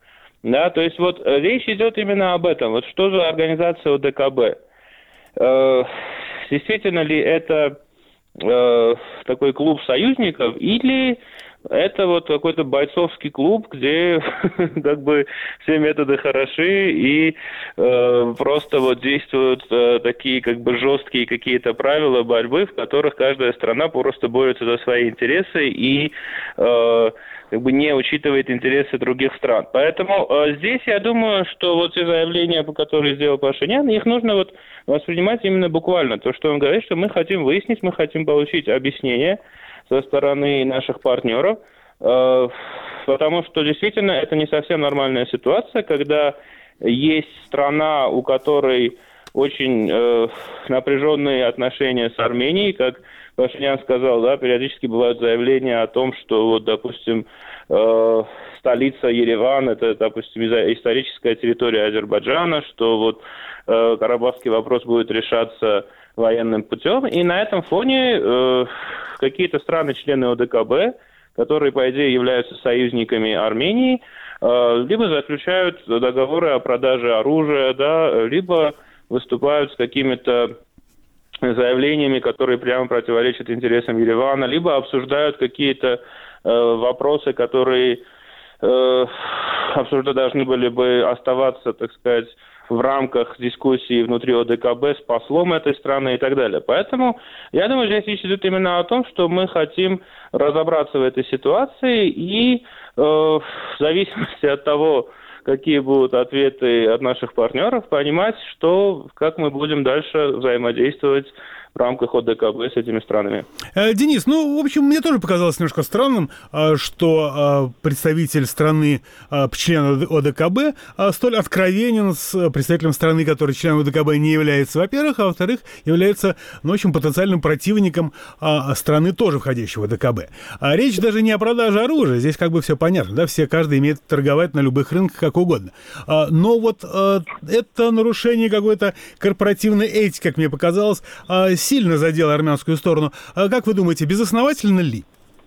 Да, то есть вот речь идет именно об этом. Вот что за организация ОДКБ? Действительно ли это такой клуб союзников или это вот какой-то бойцовский клуб, где как бы все методы хороши и просто вот действуют такие как бы жесткие какие-то правила борьбы, в которых каждая страна просто борется за свои интересы и как бы не учитывает интересы других стран. Поэтому здесь я думаю, что вот те заявления, которые сделал Пашинян, их нужно вот воспринимать именно буквально. То, что он говорит, что мы хотим выяснить, мы хотим получить объяснение со стороны наших партнеров, потому что действительно это не совсем нормальная ситуация, когда есть страна, у которой очень напряженные отношения с Арменией, как Пашинян сказал, да, периодически бывают заявления о том, что вот, допустим, столица Ереван, это, допустим, историческая территория Азербайджана, что вот карабахский вопрос будет решаться военным путем. И на этом фоне какие-то страны-члены ОДКБ, которые, по идее, являются союзниками Армении, либо заключают договоры о продаже оружия, да, либо выступают с какими-то заявлениями, которые прямо противоречат интересам Еревана, либо обсуждают какие-то вопросы, которые должны были бы оставаться, так сказать, в рамках дискуссии внутри ОДКБ с послом этой страны и так далее. Поэтому, я думаю, здесь речь идет именно о том, что мы хотим разобраться в этой ситуации и в зависимости от того, какие будут ответы от наших партнеров, понимать, как мы будем дальше взаимодействовать в рамках ОДКБ с этими странами.
Денис, в общем, мне тоже показалось немножко странным, что представитель страны, член ОДКБ, столь откровенен с представителем страны, который членом ОДКБ не является, во-первых, а во-вторых, является, в общем, потенциальным противником страны, тоже входящей в ОДКБ. Речь даже не о продаже оружия, здесь как бы все понятно, да, каждый имеет торговать на любых рынках как угодно. Но вот это нарушение какой-то корпоративной этики, как мне показалось, сильно задело армянскую сторону. Как вы думаете, безосновательно ли?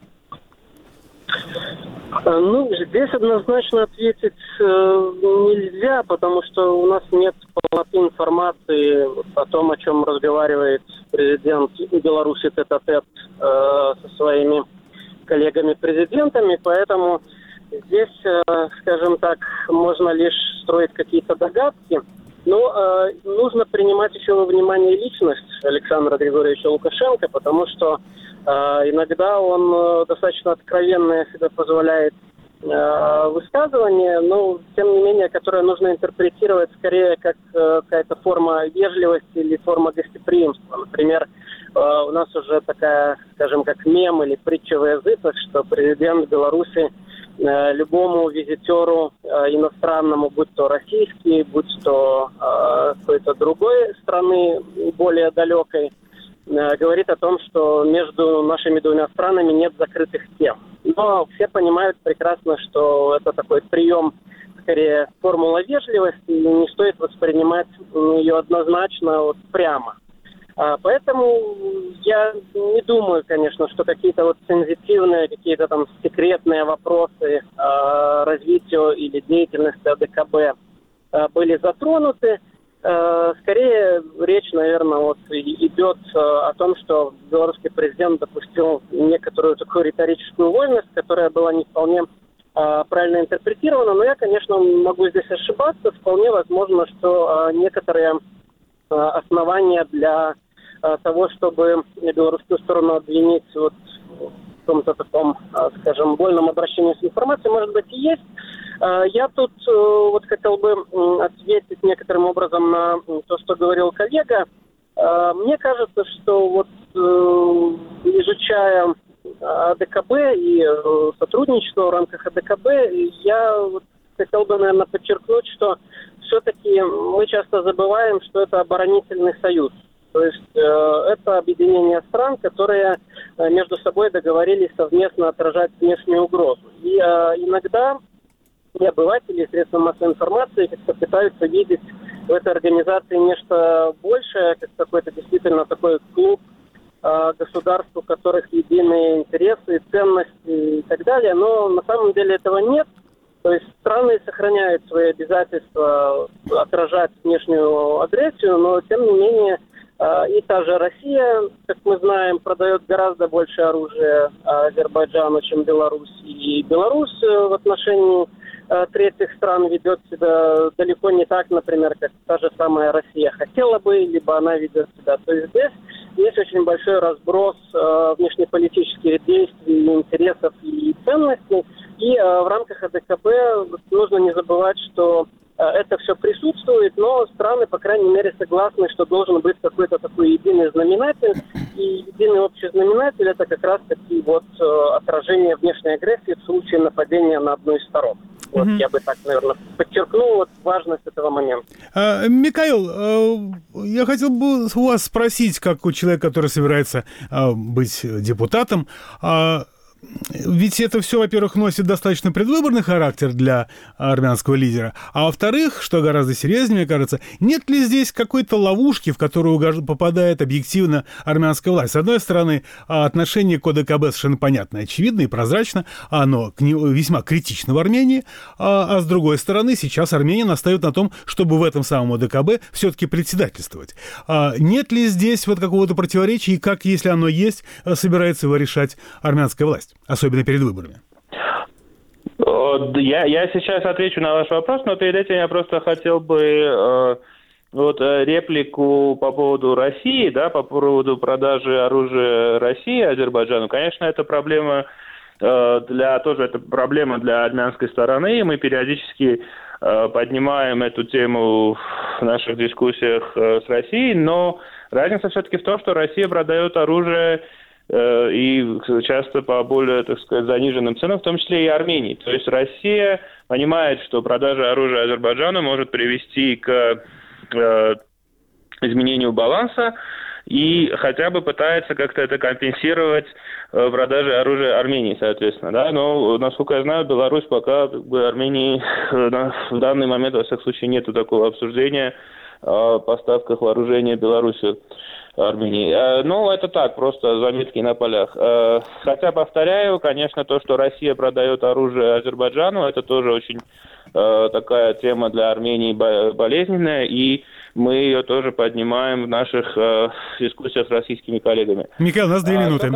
Здесь однозначно ответить нельзя, потому что у нас нет полноты информации о том, о чем разговаривает президент Беларуси тет-а-тет со своими коллегами-президентами, поэтому здесь, скажем так, можно лишь строить какие-то догадки. Но нужно принимать еще во внимание личность Александра Григорьевича Лукашенко, потому что иногда он достаточно откровенно себе позволяет высказывания, но тем не менее, которое нужно интерпретировать скорее как какая-то форма вежливости или форма гостеприимства. Например, у нас уже такая, скажем, как мем или притча во языцах, что президент Беларуси любому визитеру иностранному, будь то российский, будь то какой-то другой страны, более далекой, говорит о том, что между нашими двумя странами нет закрытых тем. Но все понимают прекрасно, что это такой прием, скорее формула вежливости, и не стоит воспринимать ее однозначно прямо. Поэтому я не думаю, конечно, что какие-то сензитивные, какие-то там секретные вопросы развития или деятельности АДКБ были затронуты. Скорее речь, наверное, идет о том, что белорусский президент допустил некоторую такую риторическую вольность, которая была не вполне правильно интерпретирована. Но я, конечно, могу здесь ошибаться. Вполне возможно, что некоторые основания для того, чтобы белорусскую сторону обвинить в каком-то таком, скажем, вольном обращении с информацией, может быть, и есть. Я тут хотел бы ответить некоторым образом на то, что говорил коллега. Мне кажется, что изучая АДКБ и сотрудничество в рамках АДКБ, я хотел бы, наверное, подчеркнуть, что все-таки мы часто забываем, что это оборонительный союз. То есть это объединение стран, которые между собой договорились совместно отражать внешнюю угрозу. И иногда и обыватели, и средства массовой информации как-то пытаются видеть в этой организации нечто большее, как какой-то действительно такой клуб государств, у которых единые интересы, ценности и так далее. Но на самом деле этого нет. То есть страны сохраняют свои обязательства отражать внешнюю агрессию, но тем не менее и та же Россия, как мы знаем, продает гораздо больше оружия Азербайджану, чем Беларусь. И Беларусь в отношении третьих стран ведет себя далеко не так, например, как та же самая Россия хотела бы, либо она ведет себя. То есть здесь есть очень большой разброс внешнеполитических действий, интересов и ценностей. И в рамках АДКБ нужно не забывать, что это все присутствует, но страны, по крайней мере, согласны, что должен быть какой-то такой единый знаменатель. И единый общий знаменатель – это как раз-таки вот отражение внешней агрессии в случае нападения на одну из сторон. Вот я бы так, наверное, подчеркнул вот важность этого момента.
Михаил, я хотел бы у вас спросить, как у человека, который собирается быть депутатом, ведь это все, во-первых, носит достаточно предвыборный характер для армянского лидера, а во-вторых, что гораздо серьезнее, мне кажется, нет ли здесь какой-то ловушки, в которую попадает объективно армянская власть? С одной стороны, отношение к ОДКБ совершенно понятно, очевидно и прозрачно, оно весьма критично в Армении, а с другой стороны, сейчас Армения настаивает на том, чтобы в этом самом ОДКБ все-таки председательствовать. Нет ли здесь вот какого-то противоречия, и как, если оно есть, собирается его решать армянская власть? Особенно перед выборами.
Я сейчас отвечу на ваш вопрос, но перед этим я просто хотел бы реплику по поводу России, да, по поводу продажи оружия России Азербайджану. Конечно, это проблема это проблема для армянской стороны, и мы периодически поднимаем эту тему в наших дискуссиях с Россией, но разница все-таки в том, что Россия продает оружие и часто по более, так сказать, заниженным ценам, в том числе и Армении. То есть Россия понимает, что продажа оружия Азербайджану может привести к изменению баланса и хотя бы пытается как-то это компенсировать продажей оружия Армении, соответственно. Да? Но, насколько я знаю, Беларусь пока Армении в данный момент, во всяком случае, нет такого обсуждения о поставках вооружения Беларуси Армении. Ну, это так, просто заметки на полях. Хотя, повторяю, конечно, то, что Россия продает оружие Азербайджану, это тоже очень такая тема для Армении болезненная, и мы ее тоже поднимаем в наших дискуссиях с российскими коллегами.
Михаил, у нас 2 минуты.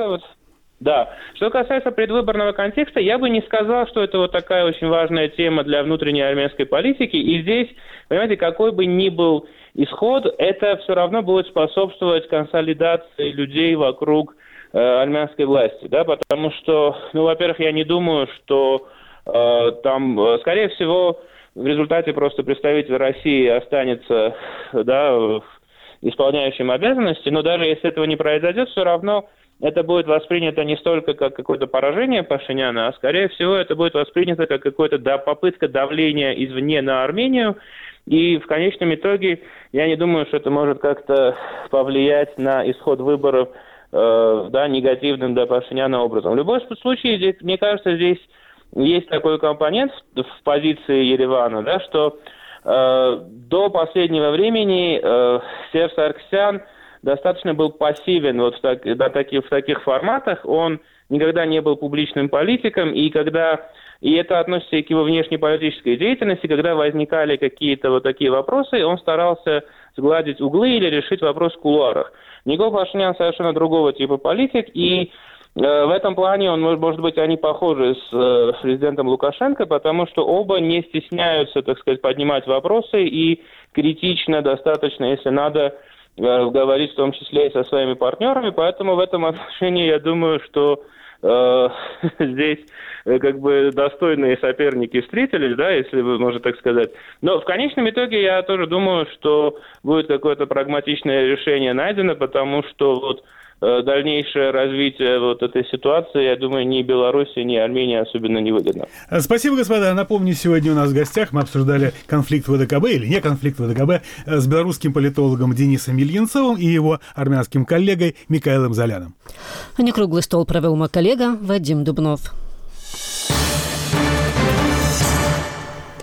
Что касается предвыборного контекста, я бы не сказал, что это вот такая очень важная тема для внутренней армянской политики, и здесь, понимаете, какой бы ни был исход, это все равно будет способствовать консолидации людей вокруг армянской власти, да, потому что, во-первых, я не думаю, что там, скорее всего, в результате просто представитель России останется, да, исполняющим обязанности, но даже если этого не произойдет, все равно это будет воспринято не столько как какое-то поражение Пашиняна, а скорее всего это будет воспринято как какая-то попытка давления извне на Армению. И в конечном итоге я не думаю, что это может как-то повлиять на исход выборов негативным для Пашиняна образом. В любом случае, здесь, мне кажется, здесь есть такой компонент в позиции Еревана, да, что до последнего времени Серж Саркисян достаточно был пассивен вот в таких форматах. Он никогда не был публичным политиком, и это относится и к его внешнеполитической деятельности, когда возникали какие-то вот такие вопросы, он старался сгладить углы или решить вопрос в кулуарах. Никол Пашинян совершенно другого типа политик, и в этом плане, может быть, они похожи с президентом Лукашенко, потому что оба не стесняются, так сказать, поднимать вопросы и критично достаточно, если надо, говорить в том числе и со своими партнерами. Поэтому в этом отношении я думаю, что здесь как бы достойные соперники встретились, да, если вы можете так сказать. Но в конечном итоге я тоже думаю, что будет какое-то прагматичное решение найдено, потому что вот дальнейшее развитие вот этой ситуации, я думаю, ни Беларуси, ни Армении особенно не выгодно.
Спасибо, господа. Напомню, сегодня у нас в гостях мы обсуждали конфликт в ОДКБ или не конфликт в ОДКБ с белорусским политологом Денисом Ильинцовым и его армянским коллегой Микаэлом Золяном.
Некруглый стол провел мой коллега Вадим Дубнов.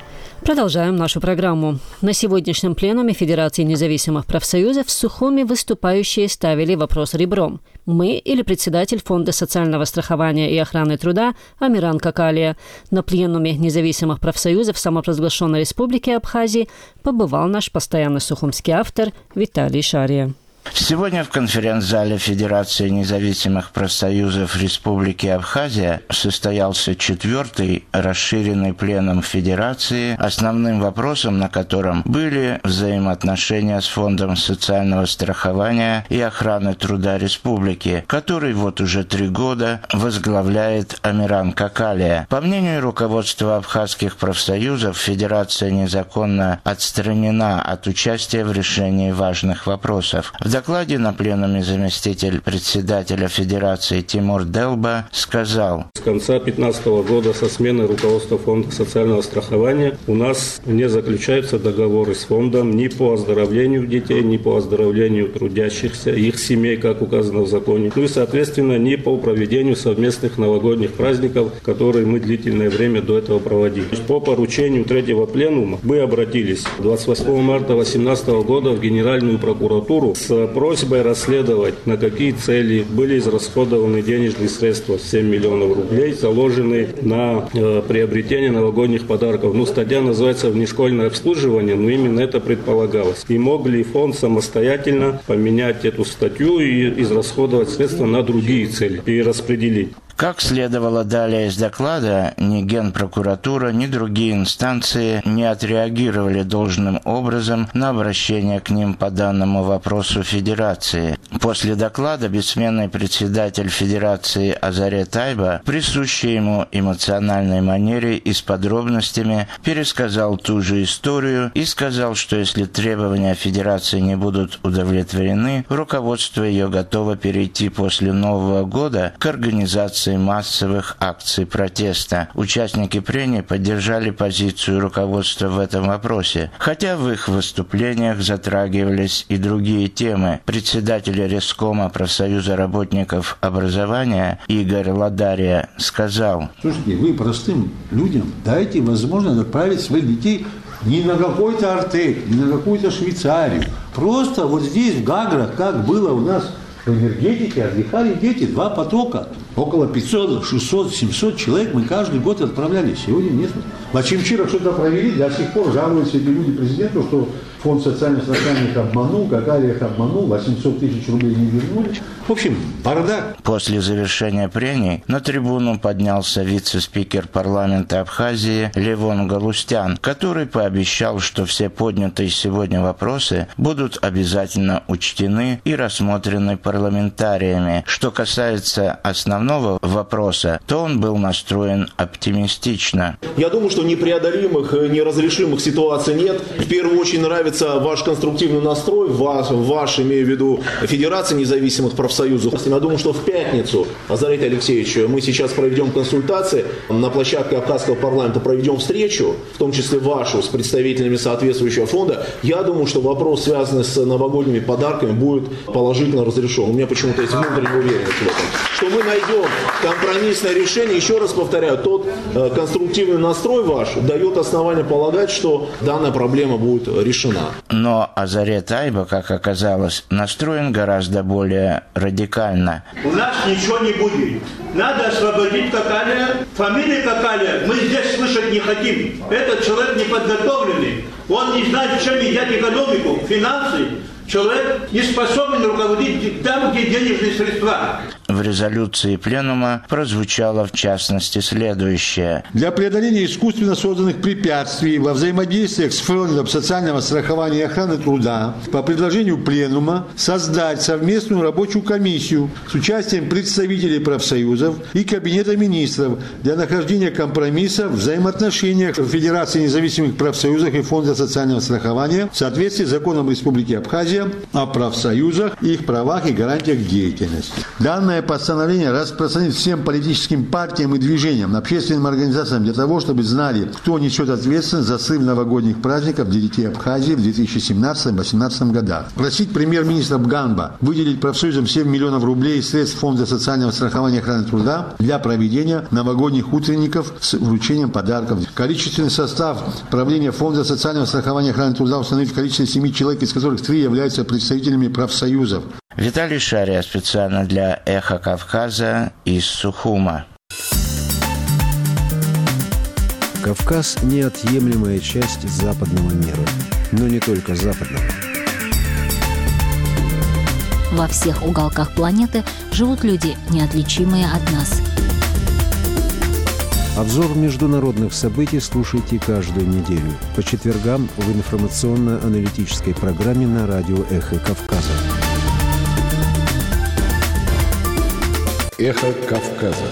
Продолжаем нашу программу. На сегодняшнем пленуме Федерации независимых профсоюзов в Сухуми выступающие ставили вопрос ребром. Мы или председатель Фонда социального страхования и охраны труда Амиран Какалия. На пленуме независимых профсоюзов самопровозглашенной Республики Абхазии побывал наш постоянный сухумский автор Виталий Шария.
Сегодня в конференц-зале Федерации независимых профсоюзов Республики Абхазия состоялся 4-й расширенный пленум Федерации, основным вопросом на котором были взаимоотношения с Фондом социального страхования и охраны труда Республики, который вот уже 3 года возглавляет Амиран Какалия. По мнению руководства абхазских профсоюзов, Федерация незаконно отстранена от участия в решении важных вопросов. В докладе на пленуме заместитель председателя Федерации Тимур Делба сказал:
с конца 2015 года со смены руководства Фонда социального страхования у нас не заключаются договоры с фондом ни по оздоровлению детей, ни по оздоровлению трудящихся, их семей, как указано в законе, ну и, соответственно, ни по проведению совместных новогодних праздников, которые мы длительное время до этого проводили. По поручению 3-го пленума мы обратились 28 марта 2018 года в Генеральную прокуратуру с просьбой расследовать, на какие цели были израсходованы денежные средства, 7 миллионов рублей, заложенные на приобретение новогодних подарков. Ну, статья называется «Внешкольное обслуживание», но именно это предполагалось. И мог ли фонд самостоятельно поменять эту статью и израсходовать средства на другие цели, перераспределить?
Как следовало далее из доклада, ни Генпрокуратура, ни другие инстанции не отреагировали должным образом на обращение к ним по данному вопросу Федерации. После доклада бессменный председатель Федерации Азаре Тайба, присущий ему эмоциональной манере и с подробностями, пересказал ту же историю и сказал, что если требования Федерации не будут удовлетворены, руководство ее готово перейти после Нового года к организации массовых акций протеста. Участники прений поддержали позицию руководства в этом вопросе, хотя в их выступлениях затрагивались и другие темы. Председатель Рескома профсоюза работников образования Игорь Ладария сказал:
слушайте, вы простым людям дайте возможность отправить своих детей не на какой-то Артек, не на какую-то Швейцарию. Просто вот здесь, в Гаграх, как было у нас в энергетике, отдыхали дети, 2 потока. Около 500, 600, 700 человек мы каждый год отправляли. Сегодня нет. В Ачимчирах что-то провели, до сих пор жалуются эти люди президенту, что Фонд социального страхования их обманул, Какалия их обманул, 800 тысяч рублей не вернули. В общем, бардак.
После завершения прений на трибуну поднялся вице-спикер парламента Абхазии Левон Галустян, который пообещал, что все поднятые сегодня вопросы будут обязательно учтены и рассмотрены парламентариями. Что касается основного вопроса, то он был настроен оптимистично.
Я думаю, что непреодолимых, неразрешимых ситуаций нет. В первую очередь нравится ваш конструктивный настрой, ваш, имею в виду, Федерации независимых профсоюзов. Я думаю, что в пятницу, Азарет Алексеевич, мы сейчас проведем консультации, на площадке Абхазского парламента проведем встречу, в том числе вашу, с представителями соответствующего фонда. Я думаю, что вопрос, связанный с новогодними подарками, будет положительно разрешен. У меня почему-то есть внутренняя уверенность в этом. Что мы найдем компромиссное решение. Еще раз повторяю, тот конструктивный настрой ваш дает основание полагать, что данная проблема будет решена.
Но Азаре Тайба, как оказалось, настроен гораздо более радикально.
У нас ничего не будет. Надо освободить Какалия. Фамилия Какалия мы здесь слышать не хотим. Этот человек неподготовленный. Он не знает, чем едят экономику, финансы. Человек не способен руководить там, где денежные средства.
В резолюции пленума прозвучало в частности следующее.
Для преодоления искусственно созданных препятствий во взаимодействиях с Фондом социального страхования и охраны труда по предложению пленума создать совместную рабочую комиссию с участием представителей профсоюзов и Кабинета министров для нахождения компромисса в взаимоотношениях Федерации независимых профсоюзов и Фонда социального страхования в соответствии с законом Республики Абхазия о профсоюзах, их правах и гарантиях деятельности. Данное постановление распространить всем политическим партиям и движениям, общественным организациям для того, чтобы знали, кто несет ответственность за срыв новогодних праздников для детей Абхазии в 2017-2018 годах. Просить премьер-министра Бганба выделить профсоюзам 7 миллионов рублей из средств Фонда социального страхования и охраны труда для проведения новогодних утренников с вручением подарков. Количественный состав правления Фонда социального страхования и охраны труда установить в количестве 7 человек, из которых 3 являются представителями профсоюзов.
Виталий Шария специально для «Эхо Кавказа» из Сухума.
Кавказ – неотъемлемая часть западного мира. Но не только западного.
Во всех уголках планеты живут люди, неотличимые от нас.
Обзор международных событий слушайте каждую неделю по четвергам в информационно-аналитической программе на радио «Эхо Кавказа». «Эхо Кавказа».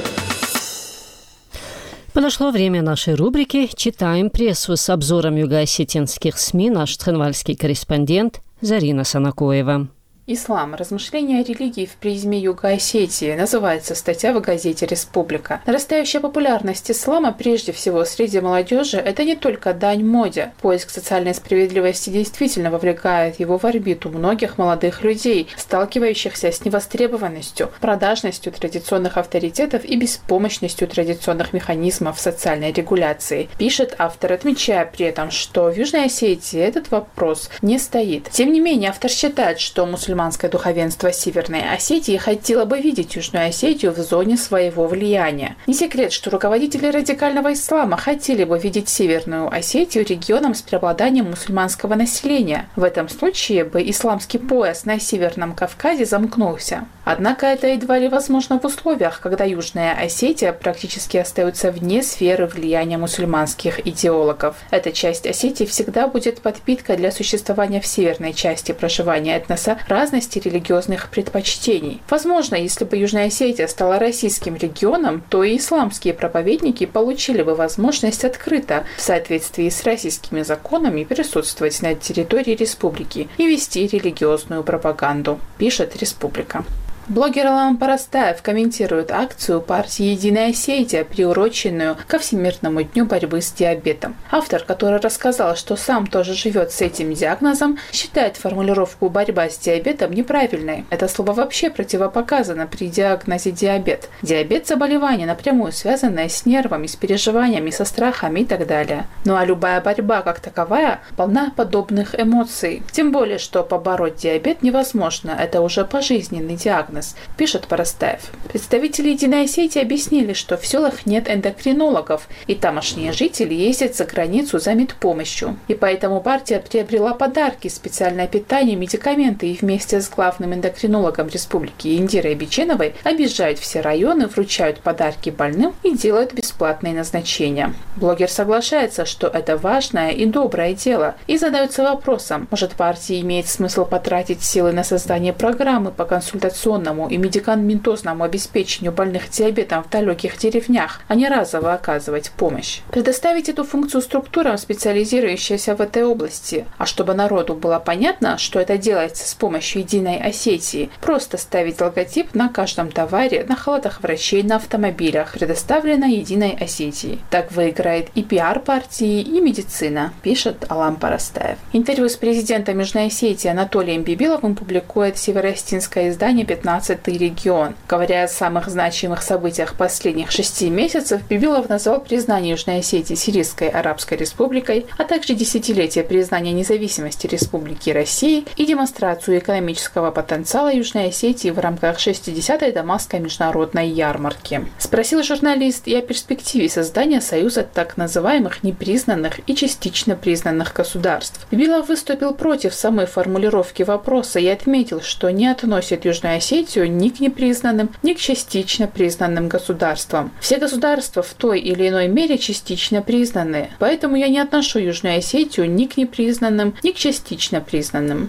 Подошло время нашей рубрики «Читаем прессу» с обзором юго-осетинских СМИ наш цхинвальский корреспондент Зарина Санакоева.
«Ислам. Размышления о религии в призме Юго-Осетии» называется статья в газете «Республика». Нарастающая популярность ислама, прежде всего среди молодежи, это не только дань моде. Поиск социальной справедливости действительно вовлекает его в орбиту многих молодых людей, сталкивающихся с невостребованностью, продажностью традиционных авторитетов и беспомощностью традиционных механизмов социальной регуляции. Пишет автор, отмечая при этом, что в Южной Осетии этот вопрос не стоит. Тем не менее, автор считает, что мусульманское духовенство Северной Осетии хотело бы видеть Южную Осетию в зоне своего влияния. Не секрет, что руководители радикального ислама хотели бы видеть Северную Осетию регионом с преобладанием мусульманского населения. В этом случае бы исламский пояс на Северном Кавказе замкнулся. Однако это едва ли возможно в условиях, когда Южная Осетия практически остается вне сферы влияния мусульманских идеологов. Эта часть Осетии всегда будет подпиткой для существования в северной части проживания этноса разности религиозных предпочтений. Возможно, если бы Южная Осетия стала российским регионом, то и исламские проповедники получили бы возможность открыто, в соответствии с российскими законами, присутствовать на территории республики и вести религиозную пропаганду, пишет «Республика». Блогер Алам Парастаев комментирует акцию партии «Единая Осетия», приуроченную ко Всемирному дню борьбы с диабетом. Автор, который рассказал, что сам тоже живет с этим диагнозом, считает формулировку «борьба с диабетом» неправильной. Это слово вообще противопоказано при диагнозе диабет. Диабет – заболевание, напрямую связанное с нервами, с переживаниями, со страхами и так далее. Ну а любая борьба как таковая полна подобных эмоций. Тем более, что побороть диабет невозможно, это уже пожизненный диагноз, пишет Парастаев. Представители Единой Осетии объяснили, что в селах нет эндокринологов, и тамошние жители ездят за границу за медпомощью. И поэтому партия приобрела подарки, специальное питание, медикаменты, и вместе с главным эндокринологом республики Индирой Биченовой объезжают все районы, вручают подарки больным и делают бесплатные назначения. Блогер соглашается, что это важное и доброе дело, и задается вопросом, может, партии имеет смысл потратить силы на создание программы по консультационному и медикаментозному обеспечению больных диабетом в далеких деревнях, а не разово оказывать помощь. Предоставить эту функцию структурам, специализирующимся в этой области. А чтобы народу было понятно, что это делается с помощью Единой Осетии, просто ставить логотип на каждом товаре, на халатах врачей, на автомобилях, предоставлено Единой Осетии. Так выиграет и пиар партии, и медицина, пишет Алам Парастаев. Интервью с президентом Южной Осетии Анатолием Бибиловым публикует североостинское издание «15 регион». Говоря о самых значимых событиях последних 6 месяцев, Бибилов назвал признание Южной Осетии Сирийской Арабской Республикой, а также десятилетие признания независимости Республики России и демонстрацию экономического потенциала Южной Осетии в рамках 60-й Дамасской международной ярмарки. Спросил журналист и о перспективе создания союза так называемых непризнанных и частично признанных государств. Бибилов выступил против самой формулировки вопроса и отметил, что не относит Южную Осетию ни к непризнанным, ни к частично признанным государствам. Все государства в той или иной мере частично признаны, поэтому я не отношу Южную Осетию ни к непризнанным, ни к частично признанным.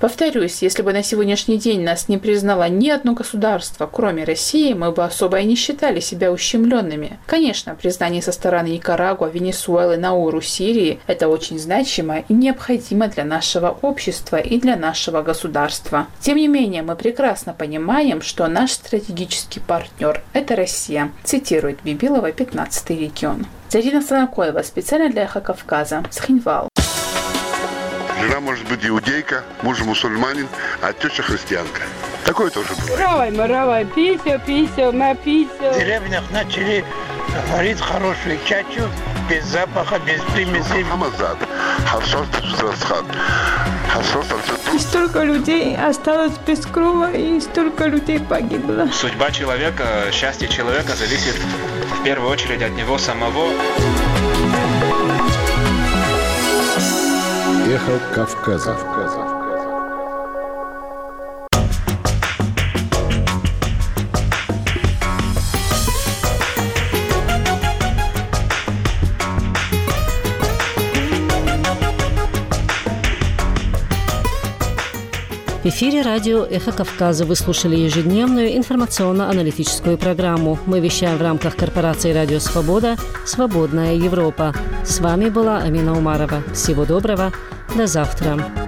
Повторюсь, если бы на сегодняшний день нас не признало ни одно государство, кроме России, мы бы особо и не считали себя ущемленными. Конечно, признание со стороны Никарагуа, Венесуэлы, Науру, Сирии – это очень значимо и необходимо для нашего общества и для нашего государства. Тем не менее, мы прекрасно понимаем, что наш стратегический партнер – это Россия, цитирует Бибилова, 15-й регион. Зарина Санакоева, специально для «Эхо Кавказа», Схинвал.
Жена может быть иудейка, муж мусульманин, а теща христианка. Такое тоже бывает.
Равай, писю, на писю.
В деревнях начали варить хорошую чачу, без запаха, без примесей.
И столько людей осталось без крова, и столько людей погибло.
Судьба человека, счастье человека зависит в первую очередь от него самого.
Эхо Кавказа.
В эфире радио «Эхо Кавказа». Вы слушали ежедневную информационно-аналитическую программу. Мы вещаем в рамках корпорации «Радио Свобода. Свободная Европа». С вами была Амина Умарова. Всего доброго. До завтра.